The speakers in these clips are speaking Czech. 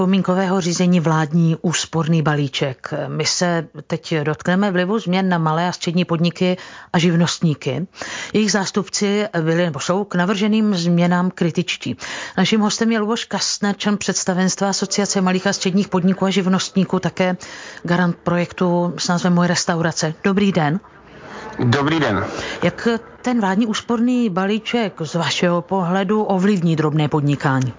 připomínkového řízení vládní úsporný balíček. My se teď dotkneme vlivu změn na malé a střední podniky a živnostníky. Jejich zástupci byli nebo jsou k navrženým změnám kritičtí. Naším hostem je Luboš Kastner, člen představenstva Asociace malých a středních podniků a živnostníků, také garant projektu s názvem Moje restaurace. Dobrý den. Dobrý den. Jak ten vládní úsporný balíček z vašeho pohledu ovlivní drobné podnikání?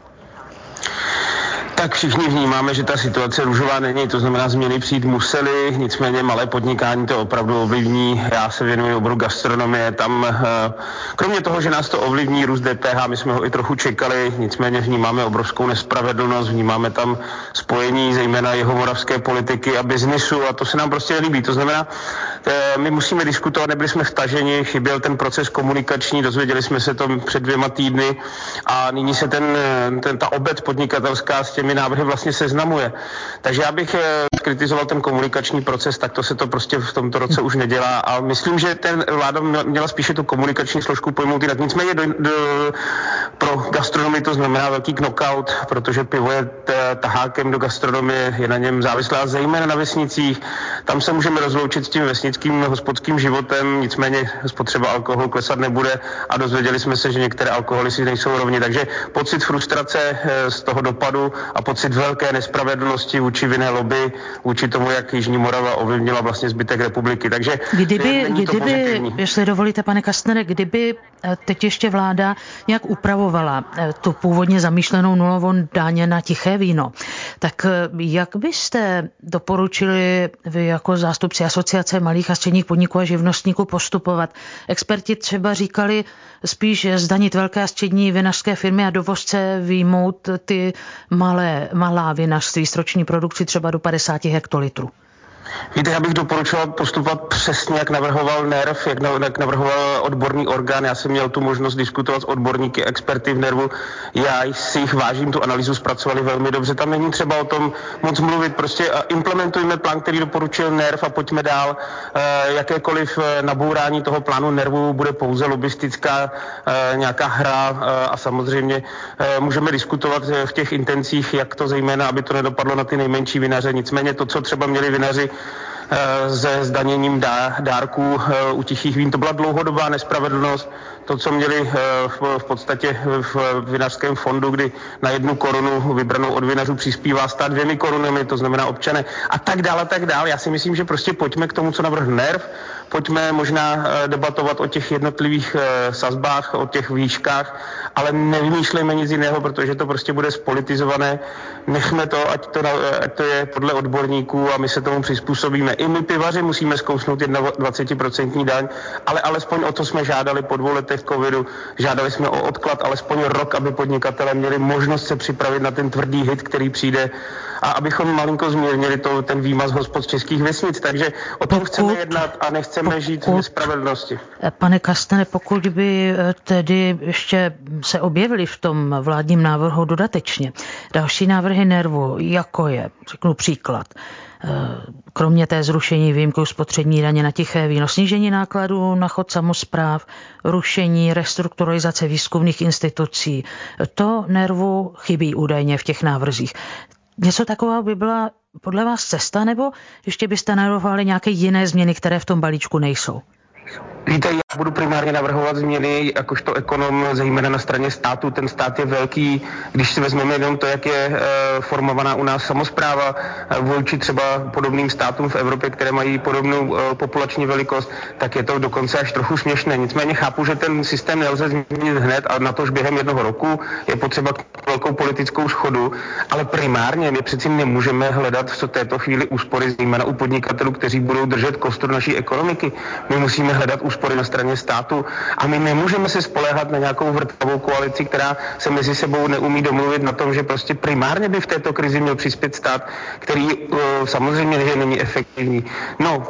Tak všichni vnímáme, že ta situace růžová není, to znamená změny přijít musely, nicméně malé podnikání to opravdu ovlivní. Já se věnuji oboru gastronomie, tam kromě toho, že nás to ovlivní růst DPH, my jsme ho i trochu čekali, nicméně vnímáme obrovskou nespravedlnost, vnímáme tam spojení zejména jihomoravské politiky a biznisu a to se nám prostě nelíbí. To znamená, my musíme diskutovat, nebyli jsme vtaženi, chyběl ten proces komunikační, dozvěděli jsme se to před 2 týdny a nyní se ta obec podnikatelská s těmi návrhy vlastně seznamuje. Takže já bych kritizoval ten komunikační proces, tak to se to prostě v tomto roce už nedělá a myslím, že vláda měla spíše tu komunikační složku pojmout jinak. Nicméně pro gastronomii to znamená velký knockout, protože pivo je tahákem do gastronomie, je na něm závislá zejména na vesnicích. Tam se můžeme rozloučit s tím vesnickým hospodským životem, nicméně spotřeba alkoholu klesat nebude a dozvěděli jsme se, že některé alkoholy si nejsou rovni. Takže pocit frustrace z toho dopadu a pocit velké nespravedlnosti vůči vinné lobby, vůči tomu, jak Jižní Morava ovlivnila vlastně zbytek republiky. Takže kdyby, jestli dovolíte, pane Kastnere, kdyby teď ještě vláda nějak upravovala tu původně zamýšlenou nulovou daň na tiché víno, tak jak byste doporučili vy jako zástupci Asociace malých a středních podniků a živnostníků postupovat? Experti třeba říkali spíš zdanit velké a střední vinařské firmy a dovozce vyjmout ty malá vinařství s roční produkcí třeba do 50 hektolitrů. Víte, já bych doporučoval postupovat přesně, jak navrhoval NERV, jak navrhoval odborný orgán. Já jsem měl tu možnost diskutovat s odborníky, experty v NERVu. Já si jich vážím, tu analýzu zpracovali velmi dobře. Tam není třeba o tom moc mluvit. Prostě implementujme plán, který doporučil NERV a pojďme dál. Jakékoliv nabourání toho plánu NERVu bude pouze lobistická nějaká hra a samozřejmě můžeme diskutovat v těch intencích, jak to zejména, aby to nedopadlo na ty nejmenší vinaře. Nicméně to, co třeba měli vinaři se zdaněním dárků u tichých vín. To byla dlouhodobá nespravedlnost. To, co měli v podstatě v vinařském fondu, kdy na 1 korunu vybranou od vinařů přispívá stát 2 korunami, to znamená občané a tak dále, tak dále. Já si myslím, že prostě pojďme k tomu, co navrhl NERV, pojďme možná debatovat o těch jednotlivých sazbách, o těch výškách, ale nevymýšlejme nic jiného, protože to prostě bude spolitizované. Nechme to, ať to je podle odborníků a my se tomu přizpůsobíme. I my pivaři musíme zkousnout 21% daň, ale alespoň o to jsme žádali po 2 letech covidu. Žádali jsme o odklad alespoň rok, aby podnikatelé měli možnost se připravit na ten tvrdý hit, který přijde a abychom malinko zmírnili ten výmaz hospod z českých vesnic. Takže o tom chceme jednat a nechceme žít v nespravedlnosti. Pane Kastnere, pokud by tedy ještě se objevily v tom vládním návrhu dodatečně další návrhy NERVu, jako je, řeknu příklad, kromě té zrušení výjimky spotřební daně na tiché víno, snížení nákladů na chod samospráv, rušení restrukturalizace výzkumných institucí, to NERVu chybí údajně v těch návrzích. Něco takového by byla podle vás cesta, nebo ještě byste navrhovali nějaké jiné změny, které v tom balíčku nejsou? Víte, já budu primárně navrhovat změny jakožto ekonom, zejména na straně státu. Ten stát je velký, když si vezmeme jenom to, jak je formovaná u nás samospráva vůči třeba podobným státům v Evropě, které mají podobnou populační velikost, tak je to dokonce až trochu směšné. Nicméně chápu, že ten systém nelze změnit hned a na tož během 1 roku je potřeba velkou politickou shodu, ale primárně my přeci nemůžeme hledat v této chvíli úspory, zejména u podnikatelů, kteří budou držet kostru naší ekonomiky. My musíme hledat úspory na straně státu a my nemůžeme se spoléhat na nějakou vrtavou koalici, která se mezi sebou neumí domluvit na tom, že prostě primárně by v této krizi měl přispět stát, který samozřejmě že není efektivní. No,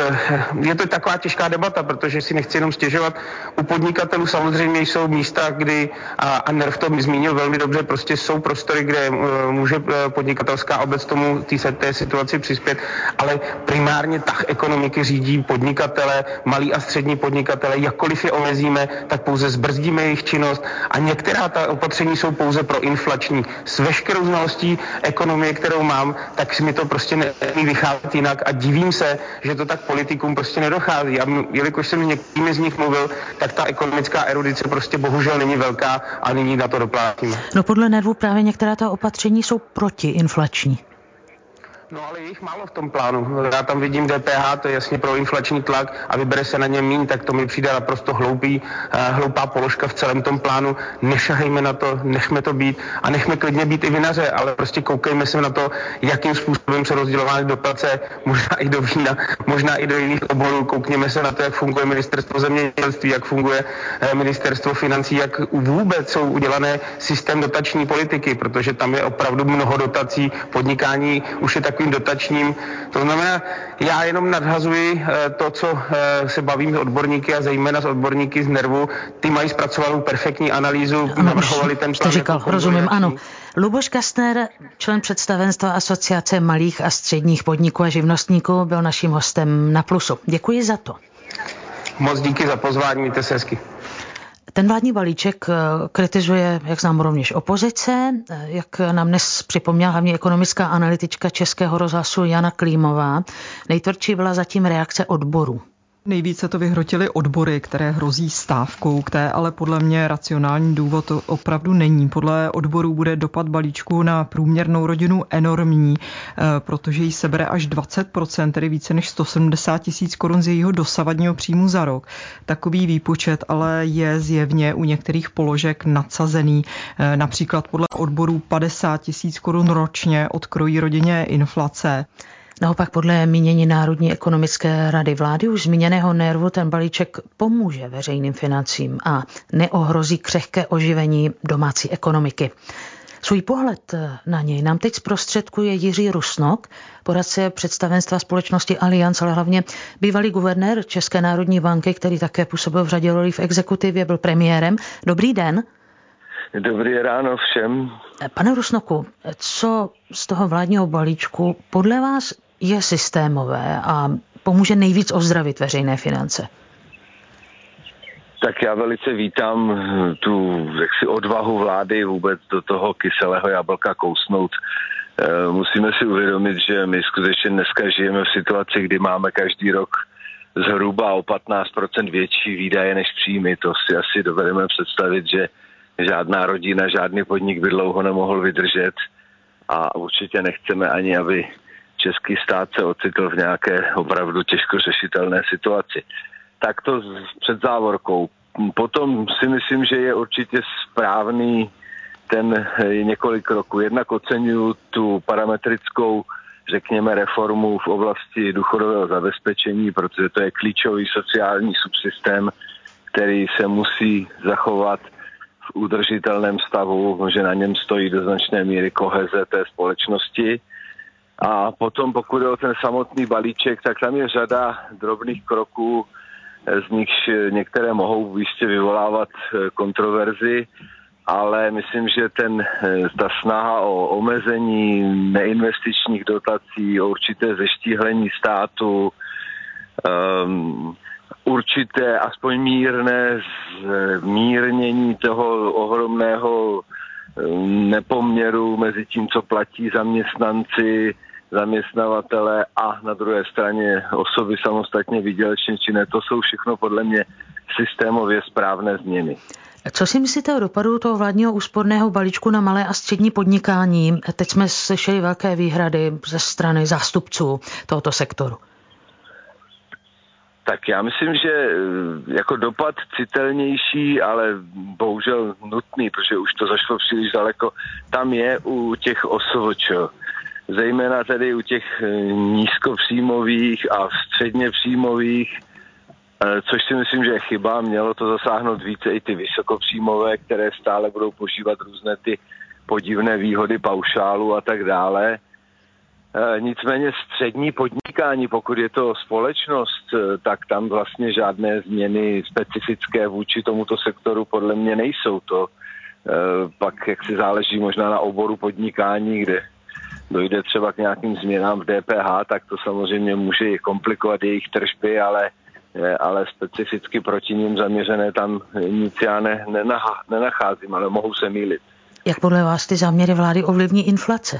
je to taková těžká debata, protože si nechci jenom stěžovat. U podnikatelů samozřejmě jsou místa, kdy, a NERV to zmínil velmi dobře, prostě jsou prostory, kde může podnikatelská obec tomu té situaci přispět, ale primárně tah ekonomiky řídí podnikatele, malí a střední střední podnikatele, jakkoliv je omezíme, tak pouze zbrzdíme jejich činnost a některá ta opatření jsou pouze proinflační. S veškerou znalostí ekonomie, kterou mám, tak mi to prostě neumí vycházet jinak a divím se, že to tak politikům prostě nedochází. A jelikož jsem s některými z nich mluvil, tak ta ekonomická erudice prostě bohužel není velká a nyní na to doplácíme. No podle NERVu právě některá ta opatření jsou protiinflační. No ale je jich málo v tom plánu. Já tam vidím DPH, to je jasně proinflační tlak a vybere se na něm míň, tak to mi přijde naprosto hloupá položka v celém tom plánu. Nešahejme na to, nechme to být a nechme klidně být i vinaře, ale prostě koukejme se na to, jakým způsobem se rozdělovány dotace, možná i do vína, možná i do jiných oborů. Koukněme se na to, jak funguje ministerstvo zemědělství, jak funguje ministerstvo financí, jak vůbec jsou udělané systém dotační politiky, protože tam je opravdu mnoho dotací, podnikání už je takovým dotačním. To znamená, já jenom nadhazuji to, co se bavím s odborníky a zejména s odborníky z NERVu. Ty mají zpracovanou perfektní analýzu, navrhovali ten plán. Říkal, rozumím, ano. Luboš Kastner, člen představenstva Asociace malých a středních podniků a živnostníků, byl naším hostem na Plusu. Děkuji za to. Moc díky za pozvání, mějte se hezky. Ten vládní balíček kritizuje, jak znám, rovněž opozice, jak nám dnes připomněla hlavně ekonomická analytička Českého rozhlasu Jana Klímová. Nejtvrdší byla zatím reakce odborů. Nejvíce to vyhrotily odbory, které hrozí stávkou, které ale podle mě racionální důvod to opravdu není. Podle odborů bude dopad balíčku na průměrnou rodinu enormní, protože jí sebere až 20%, tedy více než 170 tisíc korun z jejího dosavadního příjmu za rok. Takový výpočet ale je zjevně u některých položek nadsazený. Například podle odborů 50 tisíc korun ročně odkrojí rodině inflace. Naopak podle mínění Národní ekonomické rady vlády už zmíněného NERVu ten balíček pomůže veřejným financím a neohrozí křehké oživení domácí ekonomiky. Svůj pohled na něj nám teď zprostředkuje Jiří Rusnok, poradce představenstva společnosti Allianz, ale hlavně bývalý guvernér České národní banky, který také působil v řadě rolí v exekutivě, byl premiérem. Dobrý den. Dobrý ráno všem. Pane Rusnoku, co z toho vládního balíčku podle vás je systémové a pomůže nejvíc ozdravit veřejné finance? Tak já velice vítám tu odvahu vlády vůbec do toho kyselého jablka kousnout. Musíme si uvědomit, že my skutečně dneska žijeme v situaci, kdy máme každý rok zhruba o 15% větší výdaje než příjmy. To si asi dovedeme představit, že žádná rodina, žádný podnik by dlouho nemohl vydržet a určitě nechceme ani, aby český stát se ocitl v nějaké opravdu těžko řešitelné situaci. Tak to před závorkou. Potom si myslím, že je určitě správný ten několik kroků. Jednak oceňuji tu parametrickou, řekněme, reformu v oblasti důchodového zabezpečení, protože to je klíčový sociální subsystém, který se musí zachovat v udržitelném stavu, že na něm stojí do značné míry koheze té společnosti. A potom, pokud je o ten samotný balíček, tak tam je řada drobných kroků, z nichž některé mohou jistě vyvolávat kontroverzi, ale myslím, že ta snaha o omezení neinvestičních dotací, o určité zeštíhlení státu, určité aspoň mírné zmírnění toho ohromného nepoměru mezi tím, co platí zaměstnanci, zaměstnavatele a na druhé straně osoby samostatně výdělečně činné. To jsou všechno podle mě systémově správné změny. Co si myslíte o dopadu toho vládního úsporného balíčku na malé a střední podnikání? Teď jsme slyšeli velké výhrady ze strany zástupců tohoto sektoru. Tak já myslím, že jako dopad citelnější, ale bohužel nutný, protože už to zašlo příliš daleko, tam je u těch OSVČ. Zejména tedy u těch nízkopříjmových a středně příjmových, což si myslím, že je chyba. Mělo to zasáhnout více i ty vysokopříjmové, které stále budou požívat různé ty podivné výhody paušálu a tak dále. Nicméně střední podnikání, pokud je to společnost, tak tam vlastně žádné změny specifické vůči tomuto sektoru podle mě nejsou. To pak jak si záleží možná na oboru podnikání, kde dojde třeba k nějakým změnám v DPH, tak to samozřejmě může komplikovat jejich tržby, ale ale specificky proti ním zaměřené tam nic já nenacházím, ale mohu se mýlit. Jak podle vás ty záměry vlády ovlivní inflace?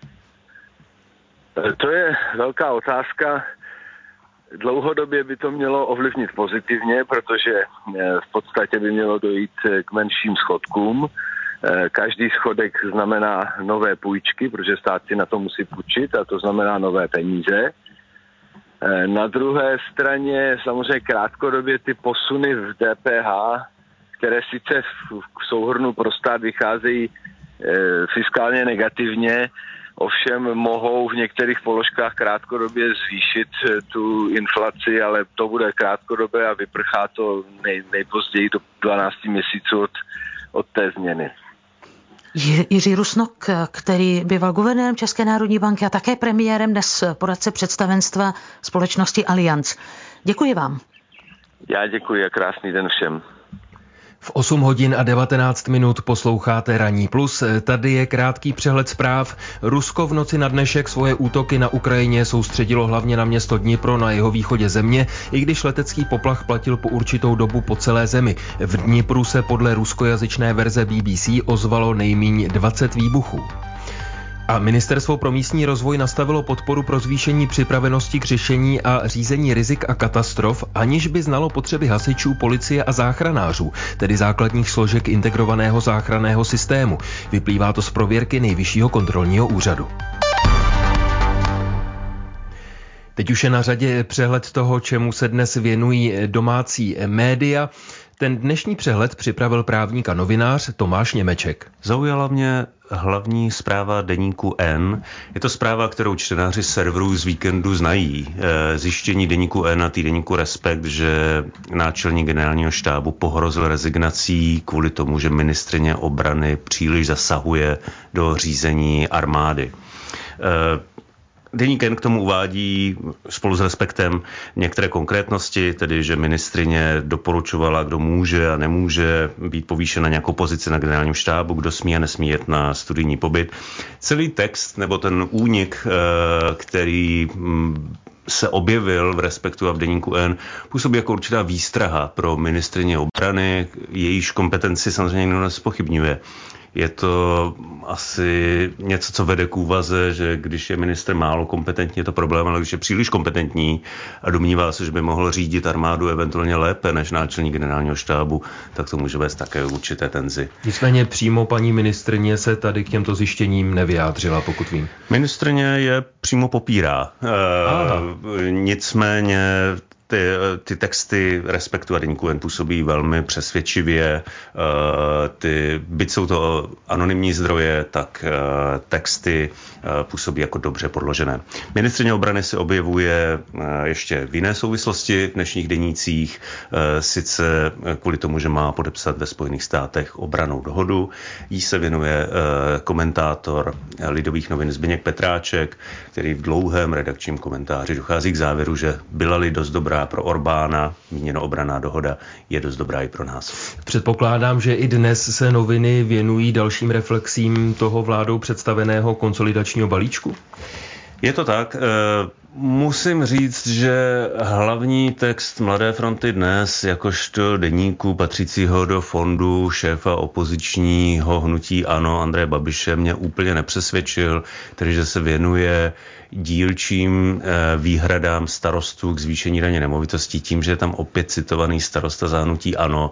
To je velká otázka. Dlouhodobě by to mělo ovlivnit pozitivně, protože v podstatě by mělo dojít k menším schodkům. Každý schodek znamená nové půjčky, protože stát si na to musí půjčit a to znamená nové peníze. Na druhé straně samozřejmě krátkodobě ty posuny v DPH, které sice v souhrnu pro stát vycházejí fiskálně negativně, ovšem mohou v některých položkách krátkodobě zvýšit tu inflaci, ale to bude krátkodobé a vyprchá to nejpozději do 12 měsíců od té změny. Jiří Rusnok, který býval guvernérem České národní banky a také premiérem, dnes poradce představenstva společnosti Allianz. Děkuji vám. Já děkuji a krásný den všem. V 8 hodin a 19 minut posloucháte Ranní plus. Tady je krátký přehled zpráv. Rusko v noci na dnešek svoje útoky na Ukrajině soustředilo hlavně na město Dnipro na jihovýchodě země, i když letecký poplach platil po určitou dobu po celé zemi. V Dnipru se podle ruskojazyčné verze BBC ozvalo nejméně 20 výbuchů. A Ministerstvo pro místní rozvoj nastavilo podporu pro zvýšení připravenosti k řešení a řízení rizik a katastrof, aniž by znalo potřeby hasičů, policie a záchranářů, tedy základních složek integrovaného záchranného systému. Vyplývá to z prověrky Nejvyššího kontrolního úřadu. Teď už je na řadě přehled toho, čemu se dnes věnují domácí média. Ten dnešní přehled připravil právník a novinář Tomáš Němeček. Zaujala mě hlavní zpráva deníku N. Je to zpráva, kterou čtenáři serverů z víkendu znají. Zjištění deníku N a týdeníku Respekt, že náčelník generálního štábu pohrozil rezignací kvůli tomu, že ministryně obrany příliš zasahuje do řízení armády. Deník N k tomu uvádí spolu s Respektem některé konkrétnosti, tedy že ministryně doporučovala, kdo může a nemůže být povýšen na nějakou pozici na generálním štábu, kdo smí a nesmí jet na studijní pobyt. Celý text nebo ten únik, který se objevil v Respektu a v deníku N, působí jako určitá výstraha pro ministryni obrany, jejíž kompetenci samozřejmě nikdo nezpochybňuje. Je to asi něco, co vede k úvaze, že když je ministr málo kompetentní, je to problém, ale když je příliš kompetentní a domnívá se, že by mohl řídit armádu eventuálně lépe než náčelník generálního štábu, tak to může vést také určité tenzi. Nicméně přímo paní ministryně se tady k těmto zjištěním nevyjádřila, pokud vím. Ministryně je přímo popírá. Nicméně ty texty Respektu a deníku N působí velmi přesvědčivě. Byť jsou to anonymní zdroje, tak texty působí jako dobře podložené. Ministryně obrany se objevuje ještě v jiné souvislosti v dnešních denících, sice kvůli tomu, že má podepsat ve Spojených státech obrannou dohodu. Jí se věnuje komentátor Lidových novin Zbyněk Petráček, který v dlouhém redakčním komentáři dochází k závěru, že byla-li dost dobrá pro Orbána, míněno obranná dohoda, je dost dobrá i pro nás. Předpokládám, že i dnes se noviny věnují dalším reflexím toho vládou představeného konsolidačního balíčku? Je to tak. Musím říct, že hlavní text Mladé fronty dnes, jakožto deníku patřícího do fondu šéfa opozičního hnutí ANO Andreje Babiše, mě úplně nepřesvědčil, tedy že se věnuje dílčím výhradám starostů k zvýšení daně nemovitostí tím, že je tam opět citovaný starosta za hnutí ANO,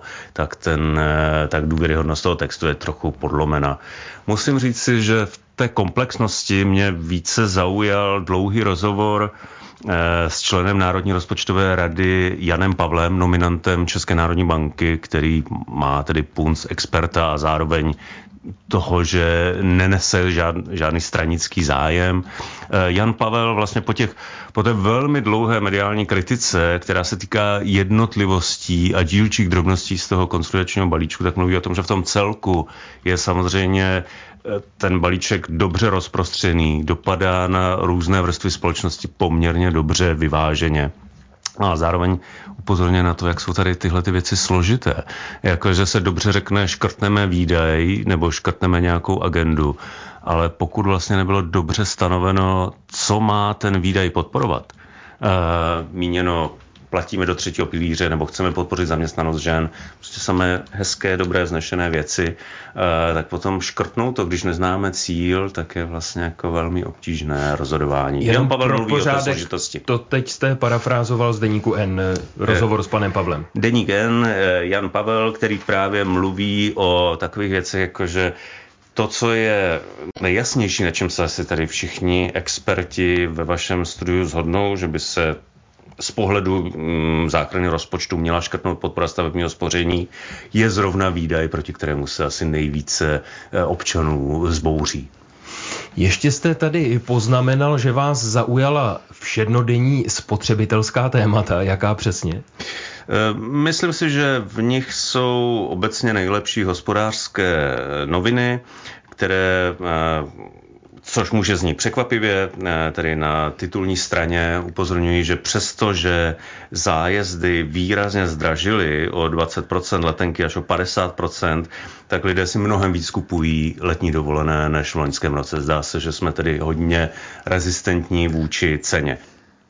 tak důvěryhodnost toho textu je trochu podlomena. Musím říct si, že v té komplexnosti mě více zaujal dlouhý rozhovor s členem Národní rozpočtové rady Janem Pavlem, nominantem České národní banky, který má tedy punc experta a zároveň toho, že nenese žádný stranický zájem. Jan Pavel vlastně po té velmi dlouhé mediální kritice, která se týká jednotlivostí a dílčích drobností z toho konsolidačního balíčku, tak mluví o tom, že v tom celku je samozřejmě ten balíček dobře rozprostřený, dopadá na různé vrstvy společnosti poměrně dobře vyváženě. A zároveň upozorně na to, jak jsou tady tyhle ty věci složité. Jakože se dobře řekne, škrtneme výdaj nebo škrtneme nějakou agendu, ale pokud vlastně nebylo dobře stanoveno, co má ten výdaj podporovat, míněno platíme do 3. pilíře nebo chceme podpořit zaměstnanost žen, prostě samé hezké, dobré, vznešené věci, tak potom škrtnout to, když neznáme cíl, tak je vlastně jako velmi obtížné rozhodování. Jan Pavel pro mluví o té pořádek, složitosti. to teď jste parafrázoval z deníku N, rozhovor s panem Pavlem. Deník N, Jan Pavel, který právě mluví o takových věcech, jakože to, co je nejjasnější, na čem se asi tady všichni experti ve vašem studiu shodnou, že by se z pohledu záchrany rozpočtu měla škrtnout podpora stavebního spoření, je zrovna výdaj, proti kterému se asi nejvíce občanů zbouří. Ještě jste tady poznamenal, že vás zaujala všednodenní spotřebitelská témata. Jaká přesně? Myslím si, že v nich jsou obecně nejlepší hospodářské noviny, které, což může znít překvapivě, tedy na titulní straně upozorňují, že přestože zájezdy výrazně zdražily o 20%, letenky až o 50%, tak lidé si mnohem víc kupují letní dovolené než v loňském roce. Zdá se, že jsme tedy hodně rezistentní vůči ceně.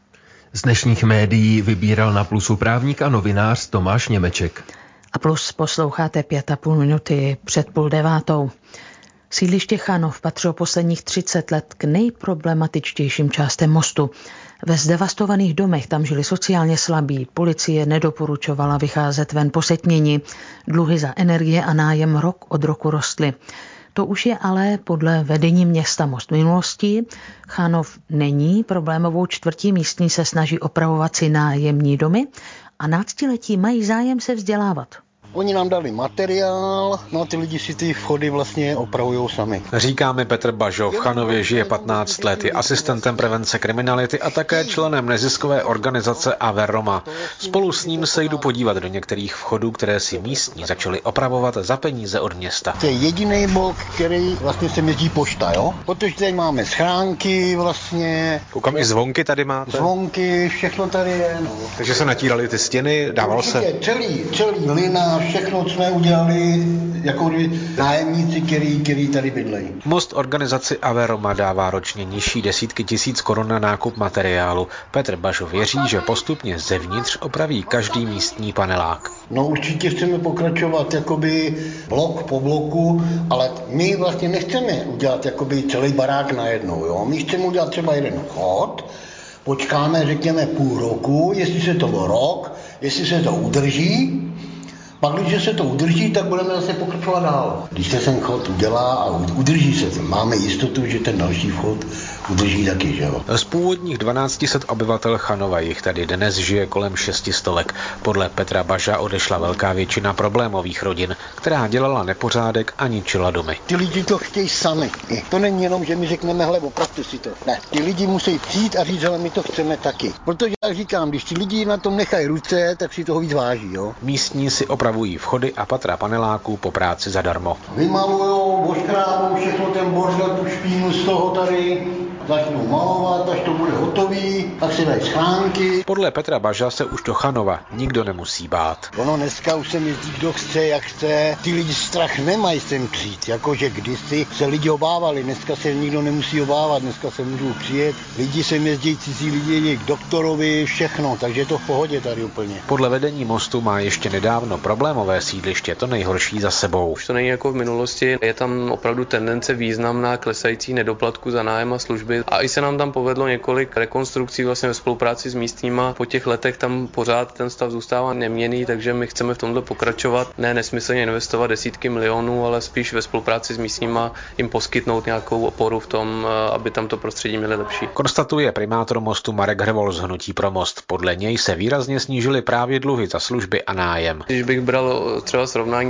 Z dnešních médií vybíral na Plusu právník a novinář Tomáš Němeček. A Plus posloucháte 5,5 minuty před 8:30. Sídliště Chanov patřilo posledních 30 let k nejproblematičtějším částem mostu. Ve zdevastovaných domech tam žili sociálně slabí, policie nedoporučovala vycházet ven po setmění, dluhy za energie a nájem rok od roku rostly. To už je ale podle vedení města most minulostí. Chanov není problémovou čtvrtí, místní se snaží opravovat si nájemní domy a náctiletí mají zájem se vzdělávat. Oni nám dali materiál, no a ty lidi si ty vchody vlastně opravujou sami. Říká mi Petr Bažo, v Chanově žije 15 let, je asistentem prevence kriminality a také členem neziskové organizace Averoma. Spolu s ním se jdu podívat do některých vchodů, které si místní začali opravovat za peníze od města. To je jediný blok, který vlastně se jezdí pošta, jo? Protože tady máme schránky vlastně. Koukám, i zvonky tady máte? Zvonky, všechno tady je, no. Takže se natíraly ty stěny, dával se... Celý lina, všechno, co jsme udělali, jako nájemníci, který tady bydlejí. Most organizaci Averoma dává ročně nižší desítky tisíc korun na nákup materiálu. Petr Bažo věří, že postupně zevnitř opraví každý místní panelák. No určitě chceme pokračovat jakoby blok po bloku, ale my vlastně nechceme udělat jakoby celý barák najednou, jo. My chceme udělat třeba jeden vchod, počkáme, řekněme, půl roku, jestli se to rok, jestli se to udrží. Pak, když se to udrží, tak budeme zase pokračovat dál. Když se ten chod udělá a udrží se, máme jistotu, že ten další chod udrží taky, že jo. Z původních 1200 obyvatel Chanova jich tady dnes žije kolem 600. Podle Petra Baža odešla velká většina problémových rodin, která dělala nepořádek a ničila domy. Ty lidi to chtějí sami. To není jenom, že my řekneme, hele, opravte si to. Ne, ty lidi musí přijít a říct, ale my to chceme taky. Protože já říkám, když ti lidi na tom nechají ruce, tak si toho víc váží, jo. Místní si opravují vchody a patra paneláků po práci zadarmo. Vymalujou, oškrábou všechno ten bordel, tu špínu z toho tady. Začnou malovat, až to bude hotový, tak si dají schránky. Podle Petra Baža se už do Chanova nikdo nemusí bát. Ono dneska už sem jezdí kdo chce, jak chce. Ty lidi strach nemají sem přijít, jakože kdysi se lidi obávali, dneska se nikdo nemusí obávat, dneska se můžou přijet. Lidi sem jezdí, cizí lidi jezdí k doktorovi, všechno, takže je to v pohodě tady úplně. Podle vedení mostu má ještě nedávno problémové sídliště to nejhorší za sebou. Už to není jako v minulosti, je tam opravdu tendence významná klesající nedoplatku za nájem a služby. A i se nám tam povedlo několik rekonstrukcí vlastně ve spolupráci s místníma. Po těch letech tam pořád ten stav zůstává neměnný, takže my chceme v tomto pokračovat. Ne nesmyslně investovat desítky milionů, ale spíš ve spolupráci s místníma jim poskytnout nějakou oporu v tom, aby tam to prostředí měli lepší. Konstatuje primátor mostu Marek Hrvol z Hnutí pro most. Podle něj se výrazně snížily právě dluhy za služby a nájem. Když bych bral třeba srovnání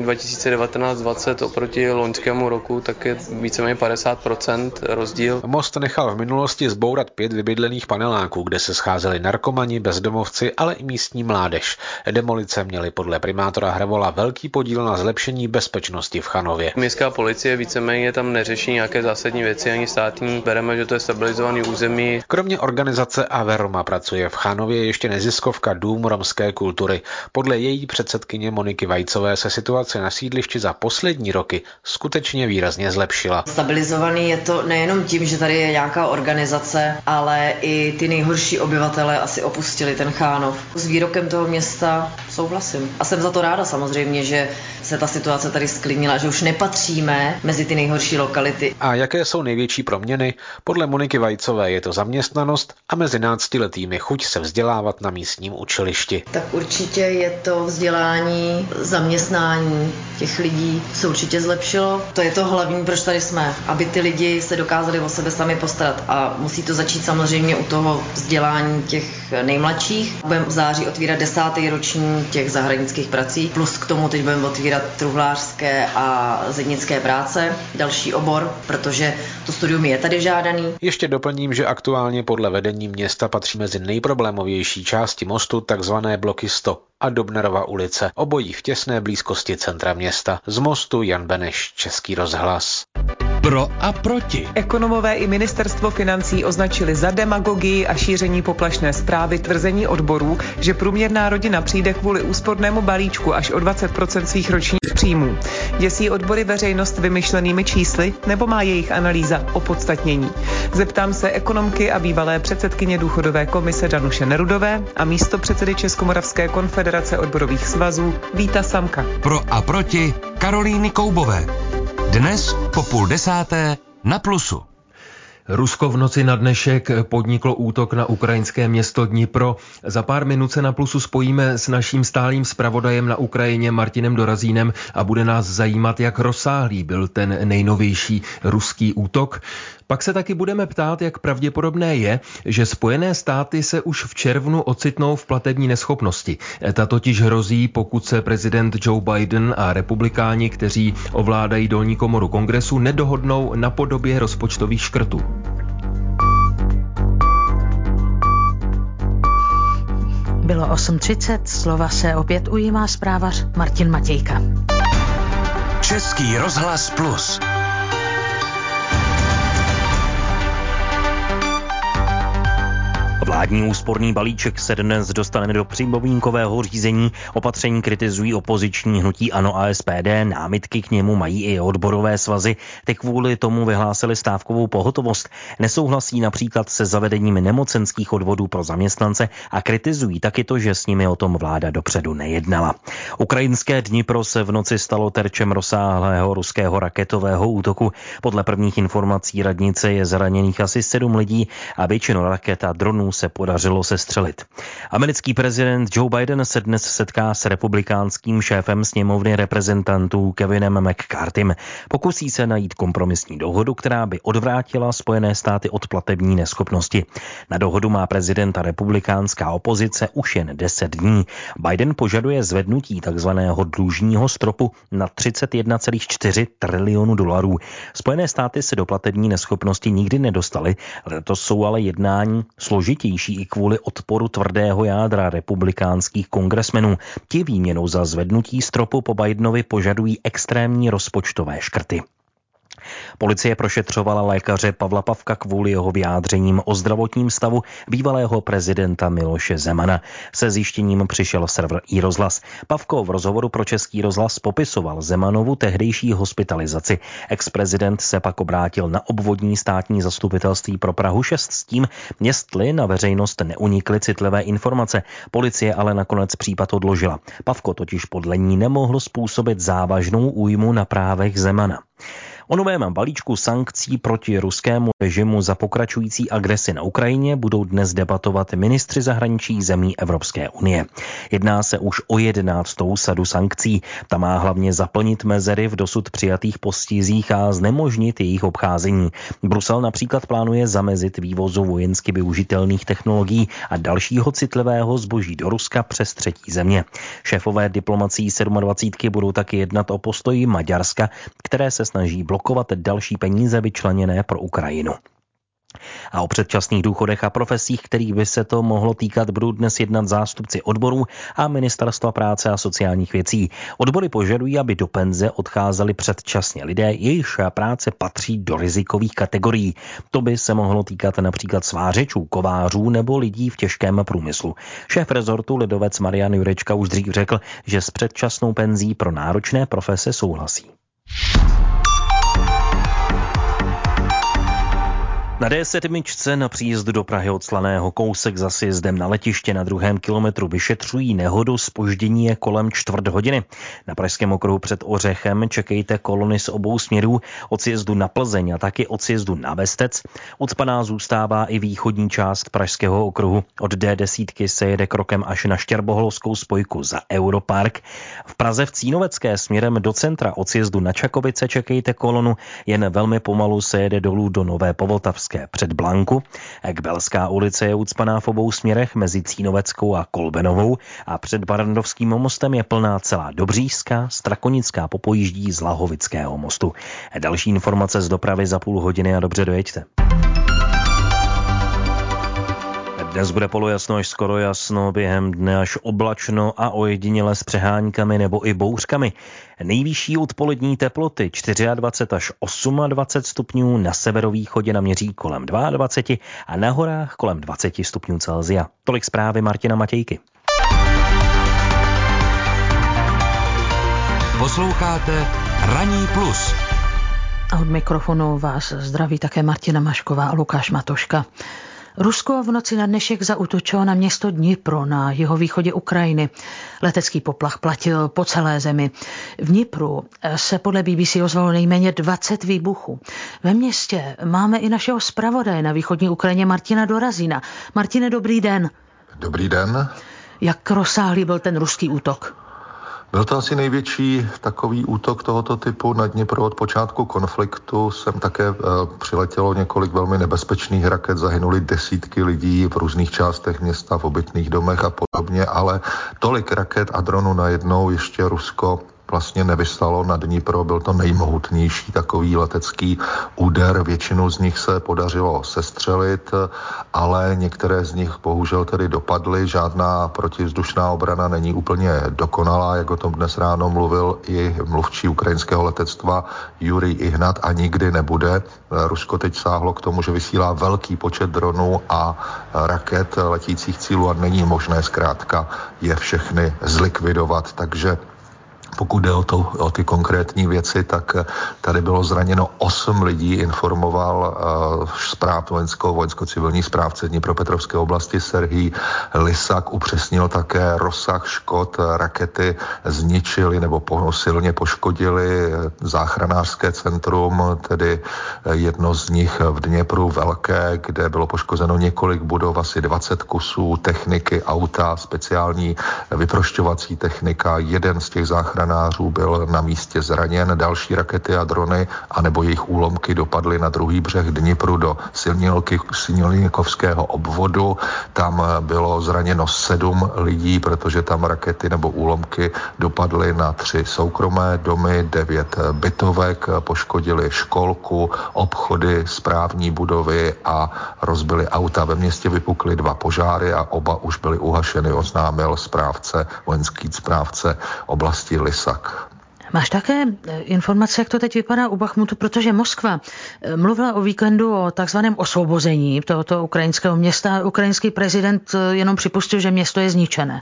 2019-20 oproti loňskému roku, tak je víceméně 50% rozdíl. Most nechal v minulosti zbourat 5 vybydlených paneláků, kde se scházeli narkomani, bezdomovci, ale i místní mládež. Demolice měly podle primátora Hrvola velký podíl na zlepšení bezpečnosti v Chanově. Městská policie víceméně tam neřeší nějaké zásadní věci ani státní. Bereme, že to je stabilizovaný území. Kromě organizace Averoma pracuje v Chanově ještě neziskovka Dům romské kultury. Podle její předsedkyně Moniky Vajcové se situace na sídlišti za poslední roky skutečně výrazně zlepšila. Stabilizovaný je to nejenom tím, že tady je nějaká organizace, ale i ty nejhorší obyvatelé asi opustili ten Chánov. S výrokem toho města souhlasím. A jsem za to ráda samozřejmě, že se ta situace tady sklidnila, že už nepatříme mezi ty nejhorší lokality. A jaké jsou největší proměny? Podle Moniky Vajcové je to zaměstnanost a mezi 11letými chuť se vzdělávat na místním učilišti. Tak určitě je to vzdělání, zaměstnání těch lidí se určitě zlepšilo. To je to hlavní, proč tady jsme, aby ty lidi se dokázali o sebe sami postarat a musí to začít samozřejmě u toho vzdělání těch nejmladších. Budeme v září otvírat 10. ročník těch zahradnických prací, plus k tomu teď budeme otvírat truhlářské a zednické práce, další obor, protože to studium je tady žádaný. Ještě doplním, že aktuálně podle vedení města patří mezi nejproblémovější části mostu takzvané bloky 100 a Dobnerova ulice, obojí v těsné blízkosti centra města. Z mostu Jan Beneš, Český rozhlas. Pro a proti. Ekonomové i ministerstvo financí označili za demagogii a šíření poplašné zprávy tvrzení odborů, že průměrná rodina přijde kvůli úspornému balíčku až o 20% svých ročních příjmů. Děsí odbory veřejnost vymyšlenými čísly, nebo má jejich analýza opodstatnění? Zeptám se ekonomky a bývalé předsedkyně důchodové komise Danuše Nerudové a místopředsedy Českomoravské konfederace odborových svazů Víta Samka. Pro a proti Karolíny Koubové. Dnes po 9:30 na Plusu. Rusko v noci na dnešek podniklo útok na ukrajinské město Dnipro. Za pár minut se na Plusu spojíme s naším stálým zpravodajem na Ukrajině Martinem Dorazínem a bude nás zajímat, jak rozsáhlý byl ten nejnovější ruský útok. Pak se taky budeme ptát, jak pravděpodobné je, že Spojené státy se už v červnu ocitnou v platební neschopnosti. Ta totiž hrozí, pokud se prezident Joe Biden a republikáni, kteří ovládají dolní komoru kongresu, nedohodnou na podobě rozpočtových škrtů. Bylo 8:30, slova se opět ujímá zprávař Martin Matějka. Český rozhlas Plus. Vládní úsporný balíček se dnes dostane do připomínkového řízení. Opatření kritizují opoziční hnutí ANO a SPD, námitky k němu mají i odborové svazy. Ty kvůli tomu vyhlásili stávkovou pohotovost. Nesouhlasí například se zavedením nemocenských odvodů pro zaměstnance a kritizují taky to, že s nimi o tom vláda dopředu nejednala. Ukrajinské Dnipro se v noci stalo terčem rozsáhlého ruského raketového útoku. Podle prvních informací radnice je zraněných asi 7 lidí a většinu raket a dronů se podařilo sestřelit. Americký prezident Joe Biden se dnes setká s republikánským šéfem sněmovny reprezentantů Kevinem McCarthym. Pokusí se najít kompromisní dohodu, která by odvrátila Spojené státy od platební neschopnosti. Na dohodu má prezident a republikánská opozice už jen 10 dní. Biden požaduje zvednutí takzvaného dlužního stropu na 31,4 trilionu dolarů. Spojené státy se do platební neschopnosti nikdy nedostaly, letos jsou ale jednání složitější i kvůli odporu tvrdého jádra republikánských kongresmenů. Ti výměnou za zvednutí stropu po Bidenovi požadují extrémní rozpočtové škrty. Policie prošetřovala lékaře Pavla Pavka kvůli jeho vyjádřením o zdravotním stavu bývalého prezidenta Miloše Zemana. Se zjištěním přišel server iRozhlas. Pavko v rozhovoru pro Český rozhlas popisoval Zemanovu tehdejší hospitalizaci. Ex-prezident se pak obrátil na obvodní státní zastupitelství pro Prahu 6 s tím, jestli na veřejnost neunikly citlivé informace. Policie ale nakonec případ odložila. Pavko totiž podle ní nemohl způsobit závažnou újmu na právech Zemana. O novém balíčku sankcí proti ruskému režimu za pokračující agresi na Ukrajině budou dnes debatovat ministři zahraničí zemí Evropské unie. Jedná se už o 11. sadu sankcí. Ta má hlavně zaplnit mezery v dosud přijatých postizích a znemožnit jejich obcházení. Brusel například plánuje zamezit vývozu vojensky využitelných technologií a dalšího citlivého zboží do Ruska přes třetí země. Šéfové diplomací 27 budou taky jednat o postoji Maďarska, které se snaží blokovat další peníze vyčleněné pro Ukrajinu. A o předčasných důchodech a profesích, kterých by se to mohlo týkat, budou dnes jednat zástupci odborů a Ministerstva práce a sociálních věcí. Odbory požadují, aby do penze odcházeli předčasně lidé, jejichž práce patří do rizikových kategorií. To by se mohlo týkat například svářečů, kovářů nebo lidí v těžkém průmyslu. Šéf rezortu lidovec Marian Jurečka už dřív řekl, že s předčasnou penzí pro náročné profese souhlasí. Na D7 na příjezdu do Prahy od Slaného kousek za sjezdem na letiště na 2. kilometru vyšetřují nehodu, zpoždění je kolem 1/4 hodiny. Na pražském okruhu před Ořechem čekejte kolony z obou směrů od sjezdu na Plzeň a taky od sjezdu na Vestec. Ucpaná zůstává i východní část pražského okruhu. Od D10 se jede krokem až na Štěrboholskou spojku za Europark. V Praze v Cínovecké směrem do centra od sjezdu na Čakovice čekejte kolonu, jen velmi pomalu se jede dolů do Nové Povltavské před Blanku. Kbelská ulice je ucpaná v obou směrech mezi Cínoveckou a Kolbenovou a před Barrandovským mostem je plná celá Dobřížská, Strakonická popojíždí z Lahovického mostu. Další informace z dopravy za půl hodiny a dobře dojeďte. Dnes bude polojasno až skoro jasno, během dne až oblačno a ojediněle s přeháňkami nebo i bouřkami. Nejvyšší odpolední teploty 24 až 28 stupňů, na severovýchodě naměří kolem 22 a na horách kolem 20 stupňů Celsia. Tolik zprávy Martina Matějky. Posloucháte Ranní plus. A od mikrofonu vás zdraví také Martina Mašková a Lukáš Matoška. Rusko v noci na dnešek zaútočilo na město Dnipro na jihovýchodě Ukrajiny. Letecký poplach platil po celé zemi. V Dnipru se podle BBC ozvalo nejméně 20 výbuchů. Ve městě máme i našeho zpravodaje na východní Ukrajině Martina Dorazina. Martine, dobrý den. Dobrý den. Jak rozsáhlý byl ten ruský útok? Byl to asi největší takový útok tohoto typu na Dnipro od počátku konfliktu. Sem také přiletělo několik velmi nebezpečných raket, zahynuli desítky lidí v různých částech města, v obytných domech a podobně, ale tolik raket a dronů najednou ještě Rusko vlastně nevyslalo na Dnipro, byl to nejmohutnější takový letecký úder, většinu z nich se podařilo sestřelit, ale některé z nich bohužel tedy dopadly, žádná protivzdušná obrana není úplně dokonalá, jak o tom dnes ráno mluvil i mluvčí ukrajinského letectva Jurij Ihnat a nikdy nebude. Rusko teď sáhlo k tomu, že vysílá velký počet dronů a raket letících cílů a není možné zkrátka je všechny zlikvidovat, takže pokud jde o ty konkrétní věci, tak tady bylo zraněno 8 lidí, informoval vojensko-civilní správce Dnipropetrovské oblasti Serhij Lysak, upřesnil také rozsah škod, rakety zničily nebo silně poškodily záchranářské centrum, tedy jedno z nich v Dněpru velké, kde bylo poškozeno několik budov, asi 20 kusů techniky, auta, speciální vyprošťovací technika, jeden z těch záchranářů byl na místě zraněn, další rakety a drony anebo jejich úlomky dopadly na druhý břeh Dnipru do Sinilnikovského obvodu. Tam bylo zraněno 7 lidí, protože tam rakety nebo úlomky dopadly na 3 soukromé domy, 9 bytovek, poškodili školku, obchody, správní budovy a rozbili auta. Ve městě vypukly 2 požáry a oba už byly uhašeny, oznámil vojenský správce oblasti Lysak. Máš také informace, jak to teď vypadá u Bachmutu, protože Moskva mluvila o víkendu o takzvaném osvobození tohoto ukrajinského města. Ukrajinský prezident jenom připustil, že město je zničené.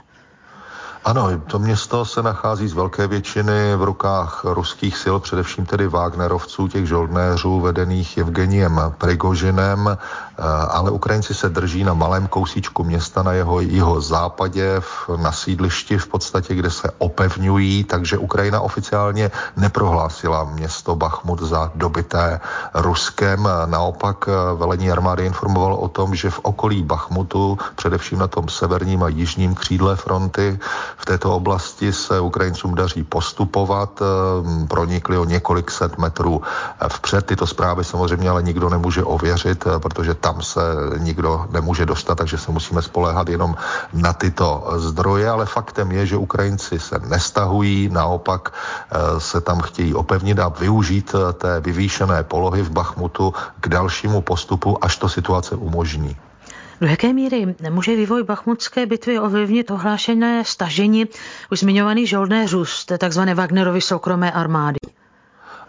Ano, to město se nachází z velké většiny v rukách ruských sil, především tedy Wagnerovců, těch žoldnéřů vedených Evgeniem Prigožinem, ale Ukrajinci se drží na malém kousíčku města na jeho jihozápadě, na sídlišti v podstatě, kde se opevňují, takže Ukrajina oficiálně neprohlásila město Bachmut za dobyté Ruskem. Naopak velení armády informovalo o tom, že v okolí Bachmutu, především na tom severním a jižním křídle fronty, v této oblasti se Ukrajincům daří postupovat, pronikli o několik set metrů vpřed. Tyto zprávy samozřejmě ale nikdo nemůže ověřit, protože tam se nikdo nemůže dostat, takže se musíme spoléhat jenom na tyto zdroje, ale faktem je, že Ukrajinci se nestahují, naopak se tam chtějí opevnit a využít té vyvýšené polohy v Bachmutu k dalšímu postupu, až to situace umožní. Do jaké míry může vývoj bachmutské bitvy ovlivnit ohlášené stažení už zmiňovaných žoldnéřů z té tzv. Wagnerovy soukromé armády?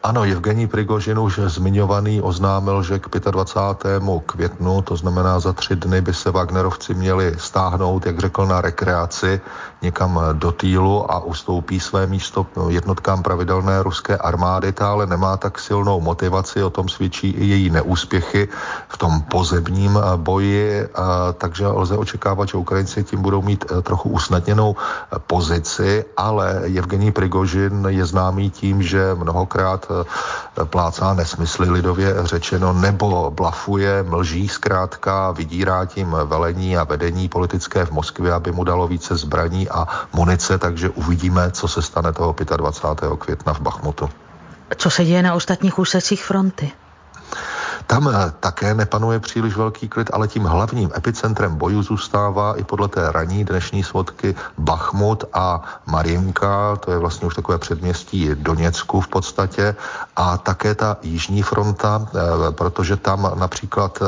Ano, Jevgenij Prigožin už zmiňovaný oznámil, že k 25. květnu, to znamená za 3 dny, by se Wagnerovci měli stáhnout, jak řekl, na rekreaci někam do Týlu a ustoupí své místo jednotkám pravidelné ruské armády. Ta ale nemá tak silnou motivaci, o tom svědčí i její neúspěchy v tom pozemním boji, takže lze očekávat, že Ukrajinci tím budou mít trochu usnadněnou pozici, ale Jevgenij Prigožin je známý tím, že mnohokrát plácá nesmysly, lidově řečeno, nebo blafuje, mlží zkrátka, vydírá tím velení a vedení politické v Moskvě, aby mu dalo více zbraní a munice, takže uvidíme, co se stane toho 25. května v Bachmutu. Co se děje na ostatních úsecích fronty? Tam také nepanuje příliš velký klid, ale tím hlavním epicentrem bojů zůstává i podle té ranní dnešní svodky Bachmut a Marinka, to je vlastně už takové předměstí Doněcku v podstatě, a také ta jižní fronta, protože tam například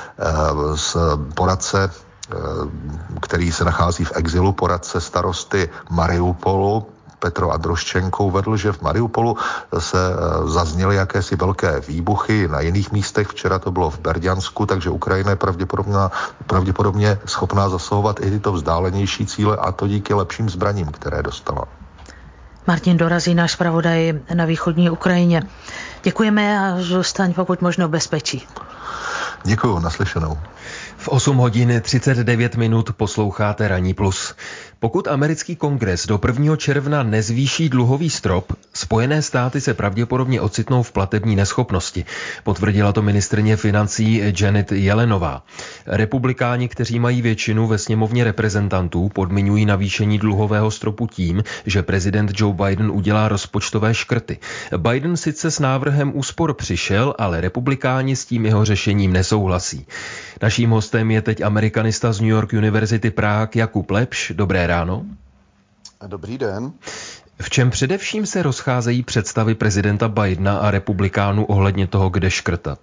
z poradce, který se nachází v exilu, poradce starosty Mariupolu, Petro Androščenko, uvedl, že v Mariupolu se zazněly jakési velké výbuchy na jiných místech. Včera to bylo v Berďansku, takže Ukrajina je pravděpodobně schopná zasahovat i tyto vzdálenější cíle, a to díky lepším zbraním, které dostala. Martin Dorazí, náš zpravodaj na východní Ukrajině. Děkujeme a zůstaň pokud možno v bezpečí. Děkuju, naslyšenou. V 8 hodin 39 minut posloucháte Ranní plus. Pokud americký kongres do 1. června nezvýší dluhový strop, Spojené státy se pravděpodobně ocitnou v platební neschopnosti. Potvrdila to ministryně financí Janet Yellenová. Republikáni, kteří mají většinu ve sněmovně reprezentantů, podmiňují navýšení dluhového stropu tím, že prezident Joe Biden udělá rozpočtové škrty. Biden sice s návrhem úspor přišel, ale republikáni s tím jeho řešením nesouhlasí. Naším hostem je teď amerikanista z New York University Prague Jakub Lepš. Dobré ráno. Dobrý den. V čem především se rozcházejí představy prezidenta Bidena a republikánů ohledně toho, kde škrtat?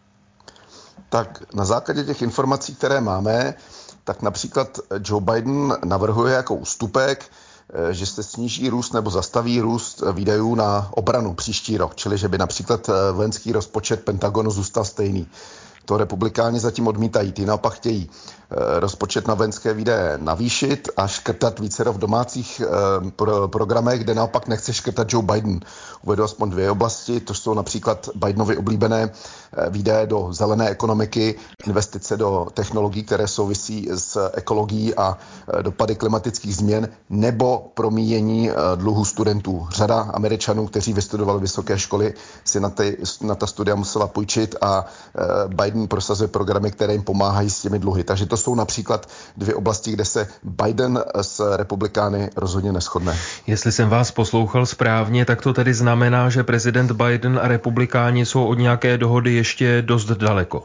Tak na základě těch informací, které máme, tak například Joe Biden navrhuje jako ústupek, že se sníží růst nebo zastaví růst výdajů na obranu příští rok, čili že by například vojenský rozpočet Pentagonu zůstal stejný. To republikáni zatím odmítají, ty naopak chtějí rozpočet na vojenské výdaje navýšit a škrtat vícero v domácích programech, kde naopak nechce škrtat Joe Biden. Uvedu aspoň 2 oblasti, to jsou například Bidenovi oblíbené výdaje do zelené ekonomiky, investice do technologií, které souvisí s ekologií a dopady klimatických změn, nebo promíjení dluhu studentů. Řada Američanů, kteří vystudovali vysoké školy, si na ta studia musela půjčit a Biden prosazuje programy, které jim pomáhají s těmi dluhy. Takže to jsou například 2 oblasti, kde se Biden s republikány rozhodně neshodne. Jestli jsem vás poslouchal správně, tak to tedy znamená, že prezident Biden a republikáni jsou od nějaké dohody ještě dost daleko.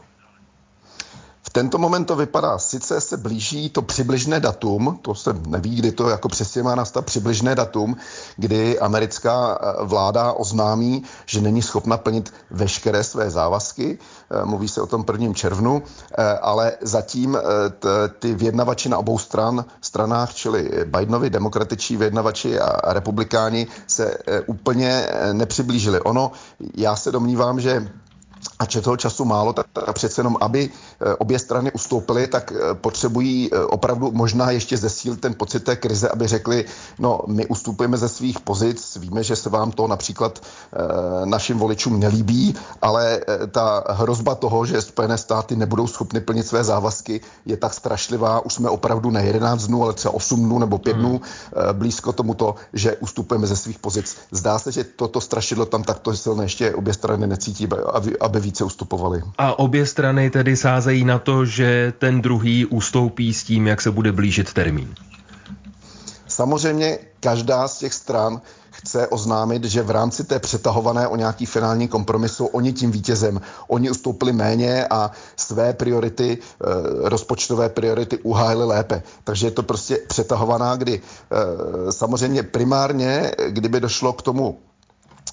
V tento moment to vypadá, sice se blíží to přibližné datum, to se neví, kdy to jako přesně má nastat přibližné datum, kdy americká vláda oznámí, že není schopna plnit veškeré své závazky, mluví se o tom 1. červnu, ale zatím ty vyjednavači na obou stranách, čili Bidenovi demokratičtí vyjednavači a republikáni, se úplně nepřiblížili. Já se domnívám, že ač je toho času málo, tak přece jenom, aby obě strany ustoupily, tak potřebují opravdu možná ještě zesílit ten pocit té krize, aby řekli, no my ustupujeme ze svých pozic, víme, že se vám to například našim voličům nelíbí, ale ta hrozba toho, že Spojené státy nebudou schopny plnit své závazky, je tak strašlivá, už jsme opravdu ne 11 dnů, ale třeba 8 dnů nebo 5 dnů blízko tomuto, že ustupujeme ze svých pozic. Zdá se, že toto strašidlo tam takto silné ještě obě strany necítí, aby více ustupovali. A obě strany tedy sázejí na to, že ten druhý ustoupí s tím, jak se bude blížit termín. Samozřejmě každá z těch stran chce oznámit, že v rámci té přetahované o nějaký finální kompromis jsou oni tím vítězem. Oni ustoupili méně a své priority, rozpočtové priority uhájili lépe. Takže je to prostě přetahovaná, kdy samozřejmě primárně, kdyby došlo k tomu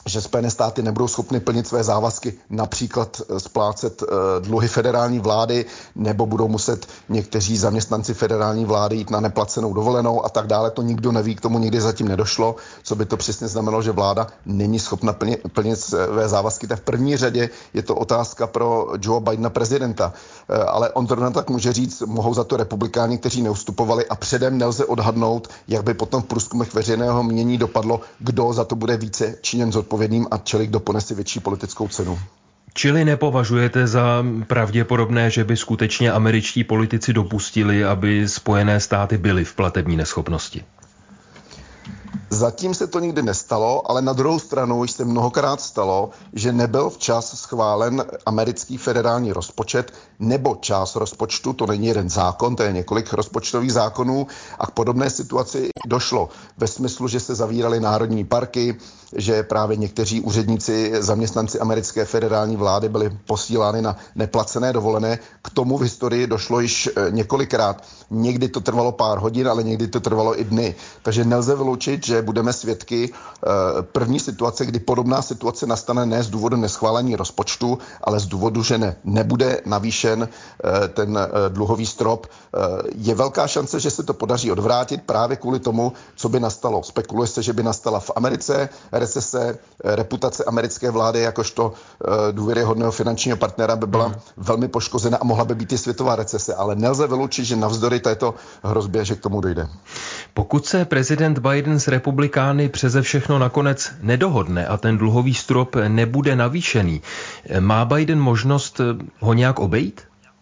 že Spojené státy nebudou schopny plnit své závazky, například splácet dluhy federální vlády, nebo budou muset někteří zaměstnanci federální vlády jít na neplacenou dovolenou a tak dále. To nikdo neví, k tomu nikdy zatím nedošlo, co by to přesně znamenalo, že vláda není schopna plnit své závazky. Tak v první řadě je to otázka pro Joe Bidena prezidenta. Ale on to tak může říct, mohou za to republikáni, kteří neustupovali a předem nelze odhadnout, jak by potom v průzkumech veřejného mínění dopadlo, kdo za to bude více činěn zodpovědným a čili kdo ponese větší politickou cenu. Čili nepovažujete za pravděpodobné, že by skutečně američtí politici dopustili, aby Spojené státy byly v platební neschopnosti? Zatím se to nikdy nestalo, ale na druhou stranu už se mnohokrát stalo, že nebyl včas schválen americký federální rozpočet nebo část rozpočtu, to není jeden zákon, to je několik rozpočtových zákonů a k podobné situaci došlo ve smyslu, že se zavíraly národní parky, že právě někteří úředníci, zaměstnanci americké federální vlády byli posílány na neplacené dovolené. K tomu v historii došlo již několikrát. Někdy to trvalo pár hodin, ale někdy to trvalo i dny. Takže nelze vyloučit, že budeme svědky první situace, kdy podobná situace nastane ne z důvodu neschválení rozpočtu, ale z důvodu, že nebude navýšen ten dluhový strop. Je velká šance, že se to podaří odvrátit právě kvůli tomu, co by nastalo. Spekuluje se, že by nastala v Americe recese, reputace americké vlády jakožto důvěryhodného finančního partnera by byla velmi poškozena a mohla by být i světová recese, ale nelze vyloučit, že navzdory této hrozbě, že k tomu dojde. Pokud se prezident Biden s republikány přeze všechno nakonec nedohodne a ten dluhový strop nebude navýšený, má Biden možnost ho nějak obejít?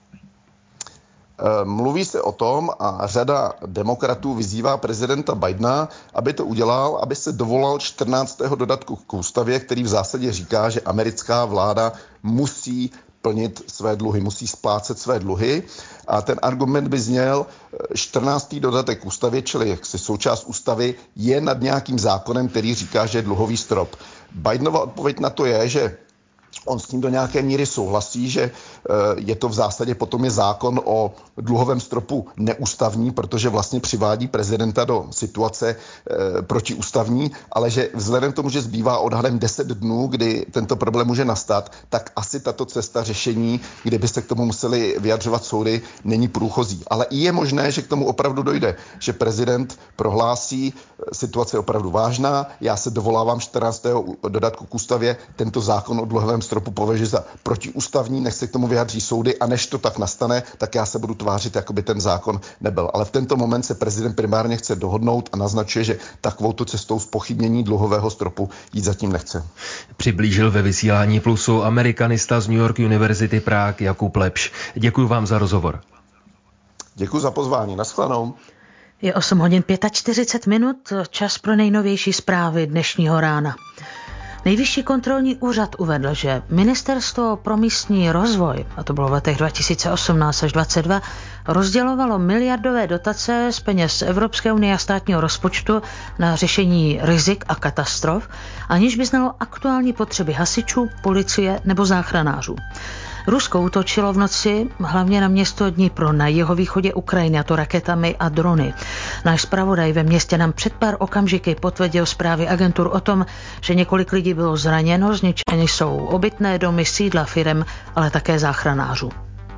Mluví se o tom a řada demokratů vyzývá prezidenta Bidena, aby to udělal, aby se dovolal 14. dodatku k ústavě, který v zásadě říká, že americká vláda musí plnit své dluhy, musí splácet své dluhy. A ten argument by zněl, 14. dodatek k ústavě, čili jaksi součást ústavy, je nad nějakým zákonem, který říká, že je dluhový strop. Bidenova odpověď na to je, že on s tím do nějaké míry souhlasí, že je to v zásadě potom je zákon o dluhovém stropu neústavní, protože vlastně přivádí prezidenta do situace protiústavní, ale že vzhledem k tomu, že zbývá odhadem 10 dnů, kdy tento problém může nastat, tak asi tato cesta řešení, kde by se k tomu museli vyjadřovat soudy, není průchozí. Ale i je možné, že k tomu opravdu dojde, že prezident prohlásí, situace je opravdu vážná, já se dovolávám 14. dodatku k ústavě, tento zákon o dluhovém stropu považuji za protiústavní, nech se k tomu vyjádří soudy a než to tak nastane, tak já se budu tvářit, jako by ten zákon nebyl. Ale v tento moment se prezident primárně chce dohodnout a naznačuje, že takovouto cestou zpochybnění dluhového stropu jít zatím nechce. Přiblížil ve vysílání Plusu amerikanista z New York University Prague Jakub Lepš. Děkuji vám za rozhovor. Děkuji za pozvání. Naschledanou. Je 8 hodin 45 minut, čas pro nejnovější zprávy dnešního rána. Nejvyšší kontrolní úřad uvedl, že Ministerstvo pro místní rozvoj, a to bylo v letech 2018 až 2022, rozdělovalo miliardové dotace z peněz Evropské unie a státního rozpočtu na řešení rizik a katastrof, aniž by znalo aktuální potřeby hasičů, policie nebo záchranářů. Rusko útočilo v noci hlavně na město Dnipro na jihovýchodě Ukrajiny, a to raketami a drony. Náš zpravodaj ve městě nám před pár okamžiky potvrdil zprávy agentur o tom, že několik lidí bylo zraněno, zničeny jsou obytné domy, sídla firem, ale také záchranářů.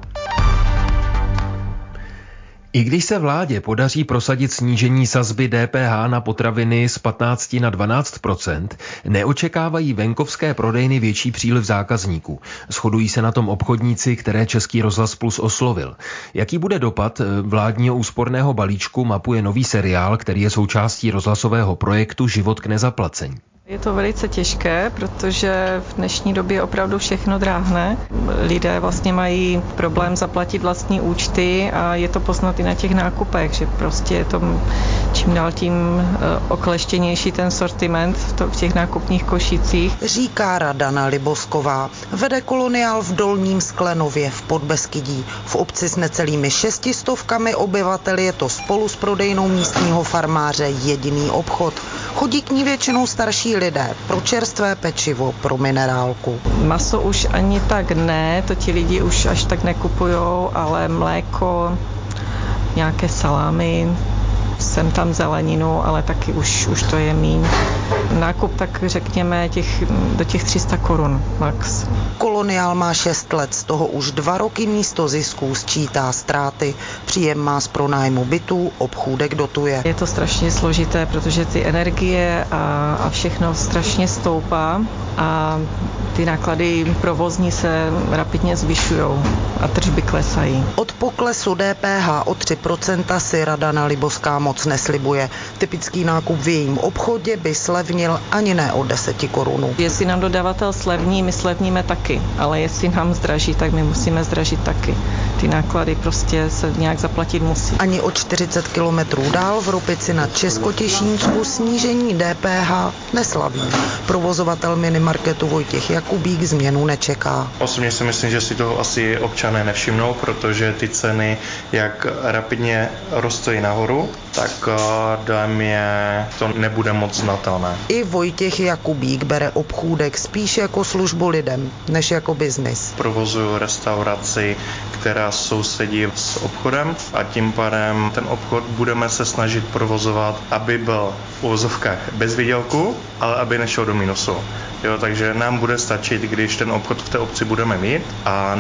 I když se vládě podaří prosadit snížení sazby DPH na potraviny z 15 na 12%, neočekávají venkovské prodejny větší příliv zákazníků. Shodují se na tom obchodníci, které Český rozhlas Plus oslovil. Jaký bude dopad vládního úsporného balíčku, mapuje nový seriál, který je součástí rozhlasového projektu Život k nezaplacení. Je to velice těžké, protože v dnešní době je opravdu všechno dráhne. Lidé vlastně mají problém zaplatit vlastní účty a je to poznat i na těch nákupech, že prostě je to čím dál tím okleštěnější ten sortiment v těch nákupních košících. Říká Radana Libosková. Vede koloniál v Dolním Sklenově v Podbeskydí. V obci s necelými 600 obyvatel je to spolu s prodejnou místního farmáře jediný obchod. Chodí k ní většinou starší lidé pro čerstvé pečivo, pro minerálku. Maso už ani tak ne, to ti lidi už až tak nekupujou, ale mléko, nějaké salámy. sem tam zeleninu, ale taky už to je míň. Nákup tak řekněme do těch 300 korun max. Koloniál má 6 let, z toho už 2 roky místo zisků sčítá ztráty. Příjem má z pronájmu bytů, obchůdek dotuje. Je to strašně složité, protože ty energie a všechno strašně stoupá a ty náklady provozní se rapidně zvyšují a tržby klesají. Od poklesu DPH o 3% si Radana Libovská moc neslibuje. Typický nákup v jejím obchodě by slevnil ani ne o 10 korun. Jestli nám dodavatel slevní, my slevníme taky, ale jestli nám zdraží, tak my musíme zdražit taky. Ty náklady prostě se nějak zaplatit musí. Ani o 40 kilometrů dál v Ropici na Českotěšínsku snížení DPH neslaví. Provozovatel minimarketu Vojtěch Jakubík změnu nečeká. Osobně si myslím, že si toho asi občané nevšimnou, protože ty ceny, jak rapidně rostou nahoru, tak dle mě to nebude moc znatelné. I Vojtěch Jakubík bere obchůdek spíš jako službu lidem, než jako biznis. Provozuju restauraci, která sousedí s obchodem a tím pádem ten obchod budeme se snažit provozovat, aby byl v uvozovkách bez výdělku, ale aby nešel do minusu. Jo, takže nám bude stačit, když ten obchod v té obci budeme mít a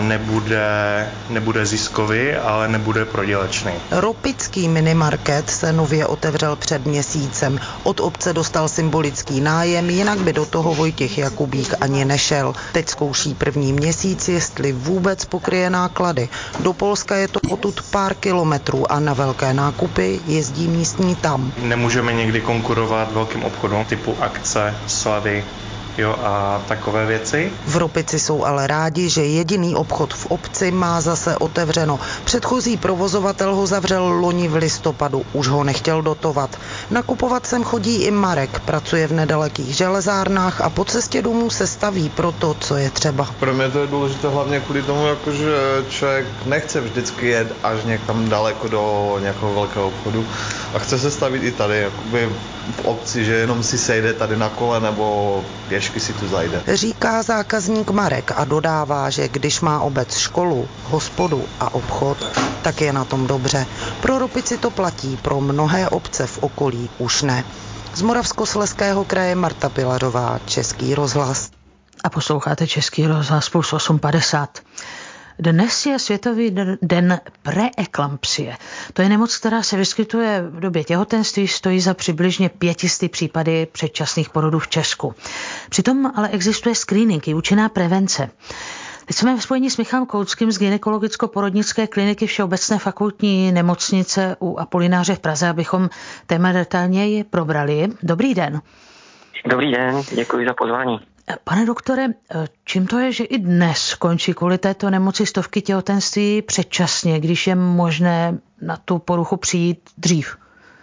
nebude ziskový, ale nebude prodělečný. Ropický minimarket se nově otevřel před měsícem. Od obce dostal symbolický nájem, jinak by do toho Vojtěch Jakubík ani nešel. Teď zkouší první měsíc, jestli vůbec pokryje náklady. Do Polska je to potud pár kilometrů a na velké nákupy jezdí místní tam. Nemůžeme někdy konkurovat velkým obchodům typu akce, slavy, jo, a takové věci. V Ropici jsou ale rádi, že jediný obchod v obci má zase otevřeno. Předchozí provozovatel ho zavřel loni v listopadu, už ho nechtěl dotovat. Nakupovat sem chodí i Marek, pracuje v nedalekých železárnách a po cestě domů se staví pro to, co je třeba. Pro mě to je důležité hlavně kvůli tomu, že člověk nechce vždycky jet až někam daleko do nějakého velkého obchodu a chce se stavit i tady, jakoby v obci, že jenom si sejde tady na kole nebo pěšky si tu zajde. Říká zákazník Marek a dodává, že když má obec školu, hospodu a obchod, tak je na tom dobře. Pro Ropici to platí, pro mnohé obce v okolí už ne. Z Moravskoslezského kraje Marta Pilařová, Český rozhlas. A posloucháte Český rozhlas plus 850. Dnes je Světový den preeklampsie. To je nemoc, která se vyskytuje v době těhotenství, stojí za přibližně 500 případy předčasných porodů v Česku. Přitom ale existuje screening i účinná prevence. Teď jsme ve spojení s Michalem Koutským z gynekologicko-porodnické kliniky Všeobecné fakultní nemocnice u Apolináře v Praze, abychom téma detailněji probrali. Dobrý den. Dobrý den, děkuji za pozvání. Pane doktore, čím to je, že i dnes končí kvůli této nemoci stovky těhotenství předčasně, když je možné na tu poruchu přijít dřív?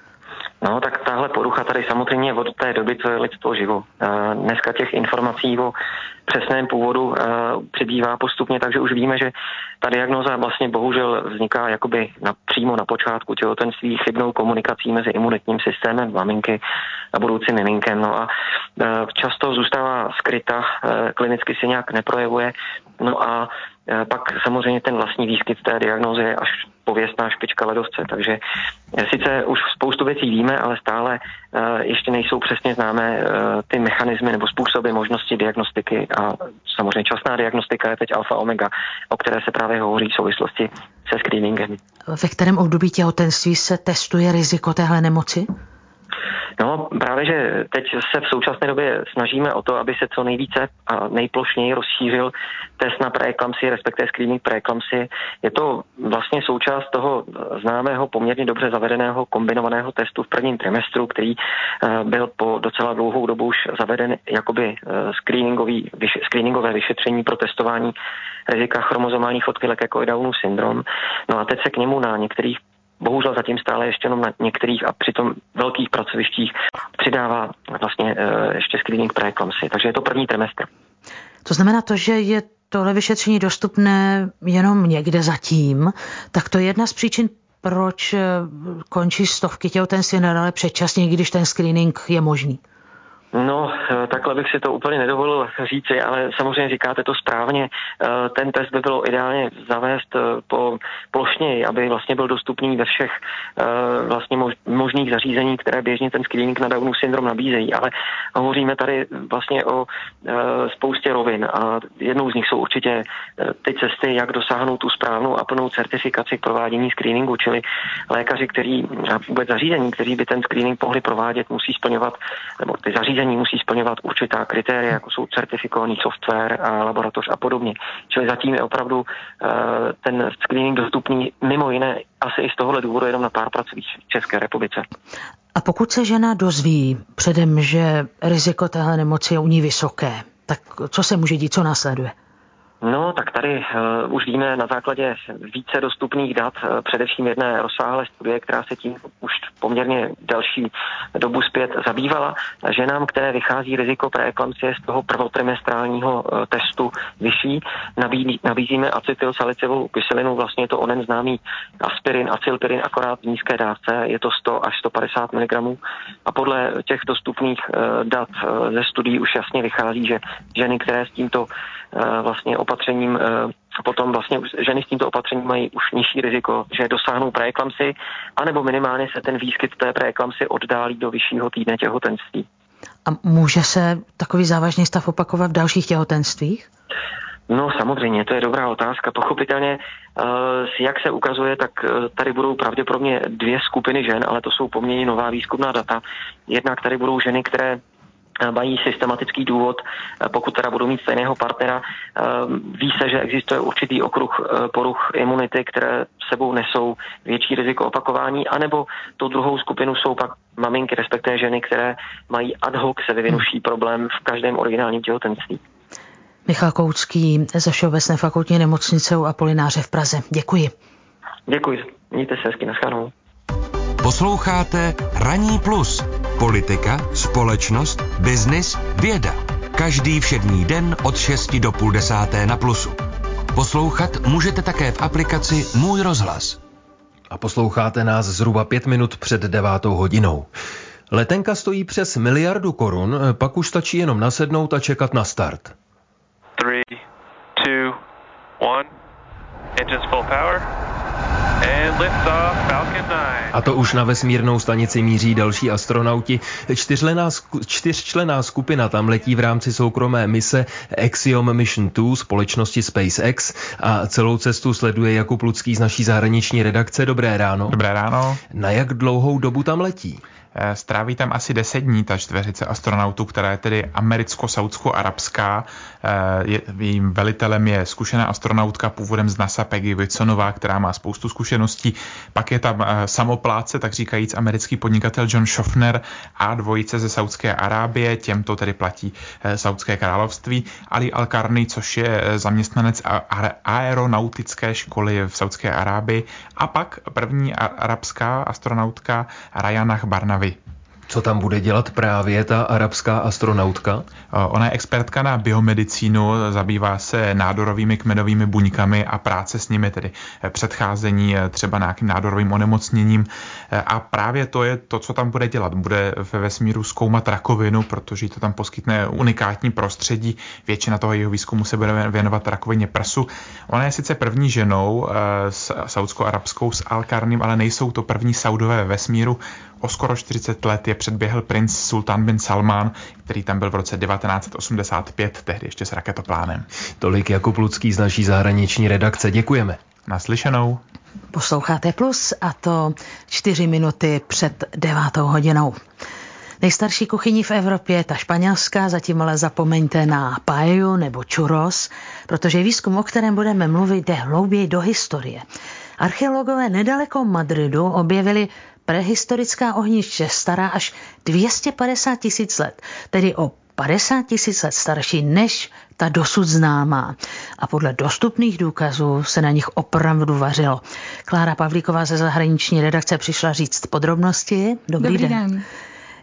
No, tak tahle porucha tady samozřejmě od té doby, co je lidstvo živo. Dneska těch informací o přesném původu přibývá postupně, takže už víme, že ta diagnóza vlastně bohužel vzniká jakoby přímo na počátku těhotenství chybnou komunikací mezi imunitním systémem maminky a budoucím miminkem. No a často zůstává skryta, klinicky se nějak neprojevuje. No a pak samozřejmě ten vlastní výskyt té diagnózy je až pověstná špička ledovce. Takže sice už spoustu věcí víme, ale stále ještě nejsou přesně známé ty mechanismy nebo způsoby možnosti diagnostiky a samozřejmě časná diagnostika je teď alfa omega, o které se právě hovoří v souvislosti se screeningem. Ve kterém období těhotenství se testuje riziko téhle nemoci? No, právě, že teď se v současné době snažíme o to, aby se co nejvíce a nejplošněji rozšířil test na preeklampsii, respektive screening preeklampsii. Je to vlastně součást toho známého, poměrně dobře zavedeného kombinovaného testu v prvním trimestru, který byl po docela dlouhou dobu už zaveden jakoby screeningové vyšetření pro testování rizika chromozomálních odchylek jako Downův syndrom. No a teď se k němu na některých bohužel zatím stále ještě jenom na některých a přitom velkých pracovištích přidává vlastně ještě screening preeklampsie. Takže je to první trimestr. To znamená to, že je tohle vyšetření dostupné jenom někde zatím, tak to je jedna z příčin, proč končí stovky těhotenství nadále předčasně, když ten screening je možný. No, takhle bych si to úplně nedovolil říci, ale samozřejmě říkáte to správně. Ten test by bylo ideálně zavést plošněji, aby vlastně byl dostupný ve všech vlastně možných zařízení, které běžně ten screening na Downův syndrom nabízejí. Ale hovoříme tady vlastně o spoustě rovin a jednou z nich jsou určitě ty cesty, jak dosáhnout tu správnou a plnou certifikaci k provádění screeningu, čili lékaři, a vůbec zařízení, kteří by ten screening mohli provádět, musí splňovat, nebo ty zařízení musí splňovat určitá kritéria, jako jsou certifikovaný software a laboratoř a podobně. Čili zatím je opravdu ten screening dostupný mimo jiné asi i z tohohle důvodu jenom na pár pracovišť v České republice. A pokud se žena dozví předem, že riziko téhle nemoci je u ní vysoké, tak co se může dít, co následuje? No, tak tady už víme na základě více dostupných dat, především jedné rozsáhlé studie, která se tím už poměrně delší dobu zpět zabývala. Ženám, které vychází riziko preeklampsie z toho prvotrimestrálního testu vyšší, nabízíme acetylsalicylovou kyselinu, vlastně je to onen známý aspirin, acylpirin, akorát v nízké dávce, je to 100 až 150 mg. A podle těch dostupných dat ze studií už jasně vychází, že ženy, které s tímto vlastně opatřením, potom vlastně ženy s tímto opatřením mají už nižší riziko, že dosáhnou preeklampsii, anebo minimálně se ten výskyt té preeklampsie oddálí do vyššího týdne těhotenství. A může se takový závažný stav opakovat v dalších těhotenstvích? No samozřejmě, to je dobrá otázka. Pochopitelně, jak se ukazuje, tak tady budou pravděpodobně dvě skupiny žen, ale to jsou poměrně nová výzkumná data. Jednak tady budou ženy, které mají systematický důvod, pokud teda budou mít stejného partnera. Ví se, že existuje určitý okruh poruch imunity, které sebou nesou větší riziko opakování, anebo tou druhou skupinu jsou pak maminky, respektive ženy, které mají ad hoc se vyvinuší problém v každém originálním těhotenství. Michal Koucký ze Všeobecné fakultní nemocnice u Apolináře v Praze. Děkuji. Děkuji. Mějte se hezky, nashledanou. Posloucháte Ranní plus. Politika, společnost, biznis, věda. Každý všední den od 6 do půl 10 na Plusu. Poslouchat můžete také v aplikaci Můj rozhlas. A posloucháte nás zhruba 5 minut před 9 hodinou. Letenka stojí přes 1 miliardu korun, pak už stačí jenom nasednout a čekat na start. 3, 2, 1, engines full power. And lift off Falcon 9. A to už na vesmírnou stanici míří další astronauti. 4členná skupina tam letí v rámci soukromé mise Axiom Mission 2 společnosti SpaceX a celou cestu sleduje Jakub Lucký z naší zahraniční redakce. Dobré ráno. Dobré ráno. Na jak dlouhou dobu tam letí? Stráví tam asi 10 dní ta čtveřice astronautů, která je tedy americko-saudsko-arabská. Jejím velitelem je zkušená astronautka původem z NASA Peggy Whitsonová, která má spoustu zkušeností. Pak je tam samopláce, tak říkajíc americký podnikatel John Shoffner a dvojice ze Saudské Arábie, těmto tedy platí Saudské království. Ali Al-Karni, což je zaměstnanec aeronautické školy v Saudské Arábii. A pak první arabská astronautka Rayana Barnavi. Co tam bude dělat právě ta arabská astronautka? Ona je expertka na biomedicínu, zabývá se nádorovými kmenovými buňkami a práce s nimi, tedy předcházení třeba nějakým nádorovým onemocněním. A právě to je to, co tam bude dělat. Bude ve vesmíru zkoumat rakovinu, protože to tam poskytne unikátní prostředí. Většina toho jeho výzkumu se bude věnovat rakovině prsu. Ona je sice první ženou s saudsko-arabskou, s Al-Karnim, ale nejsou to první Saudové ve vesmíru. O skoro 40 let je předběhl princ Sultan bin Salman, který tam byl v roce 1985, tehdy ještě s raketoplánem. Tolik Jakub Lucký z naší zahraniční redakce. Děkujeme. Naslyšenou. Posloucháte Plus a to 4 minuty před 9 hodinou. Nejstarší kuchyní v Evropě je ta španělská, zatím ale zapomeňte na paellu nebo churros, protože výzkum, o kterém budeme mluvit, jde hlouběji do historie. Archeologové nedaleko Madridu objevili prehistorická ohniště stará až 250 000 let, tedy o 50 000 let starší než ta dosud známá. A podle dostupných důkazů se na nich opravdu vařilo. Klára Pavlíková ze zahraniční redakce přišla říct podrobnosti. Dobrý den.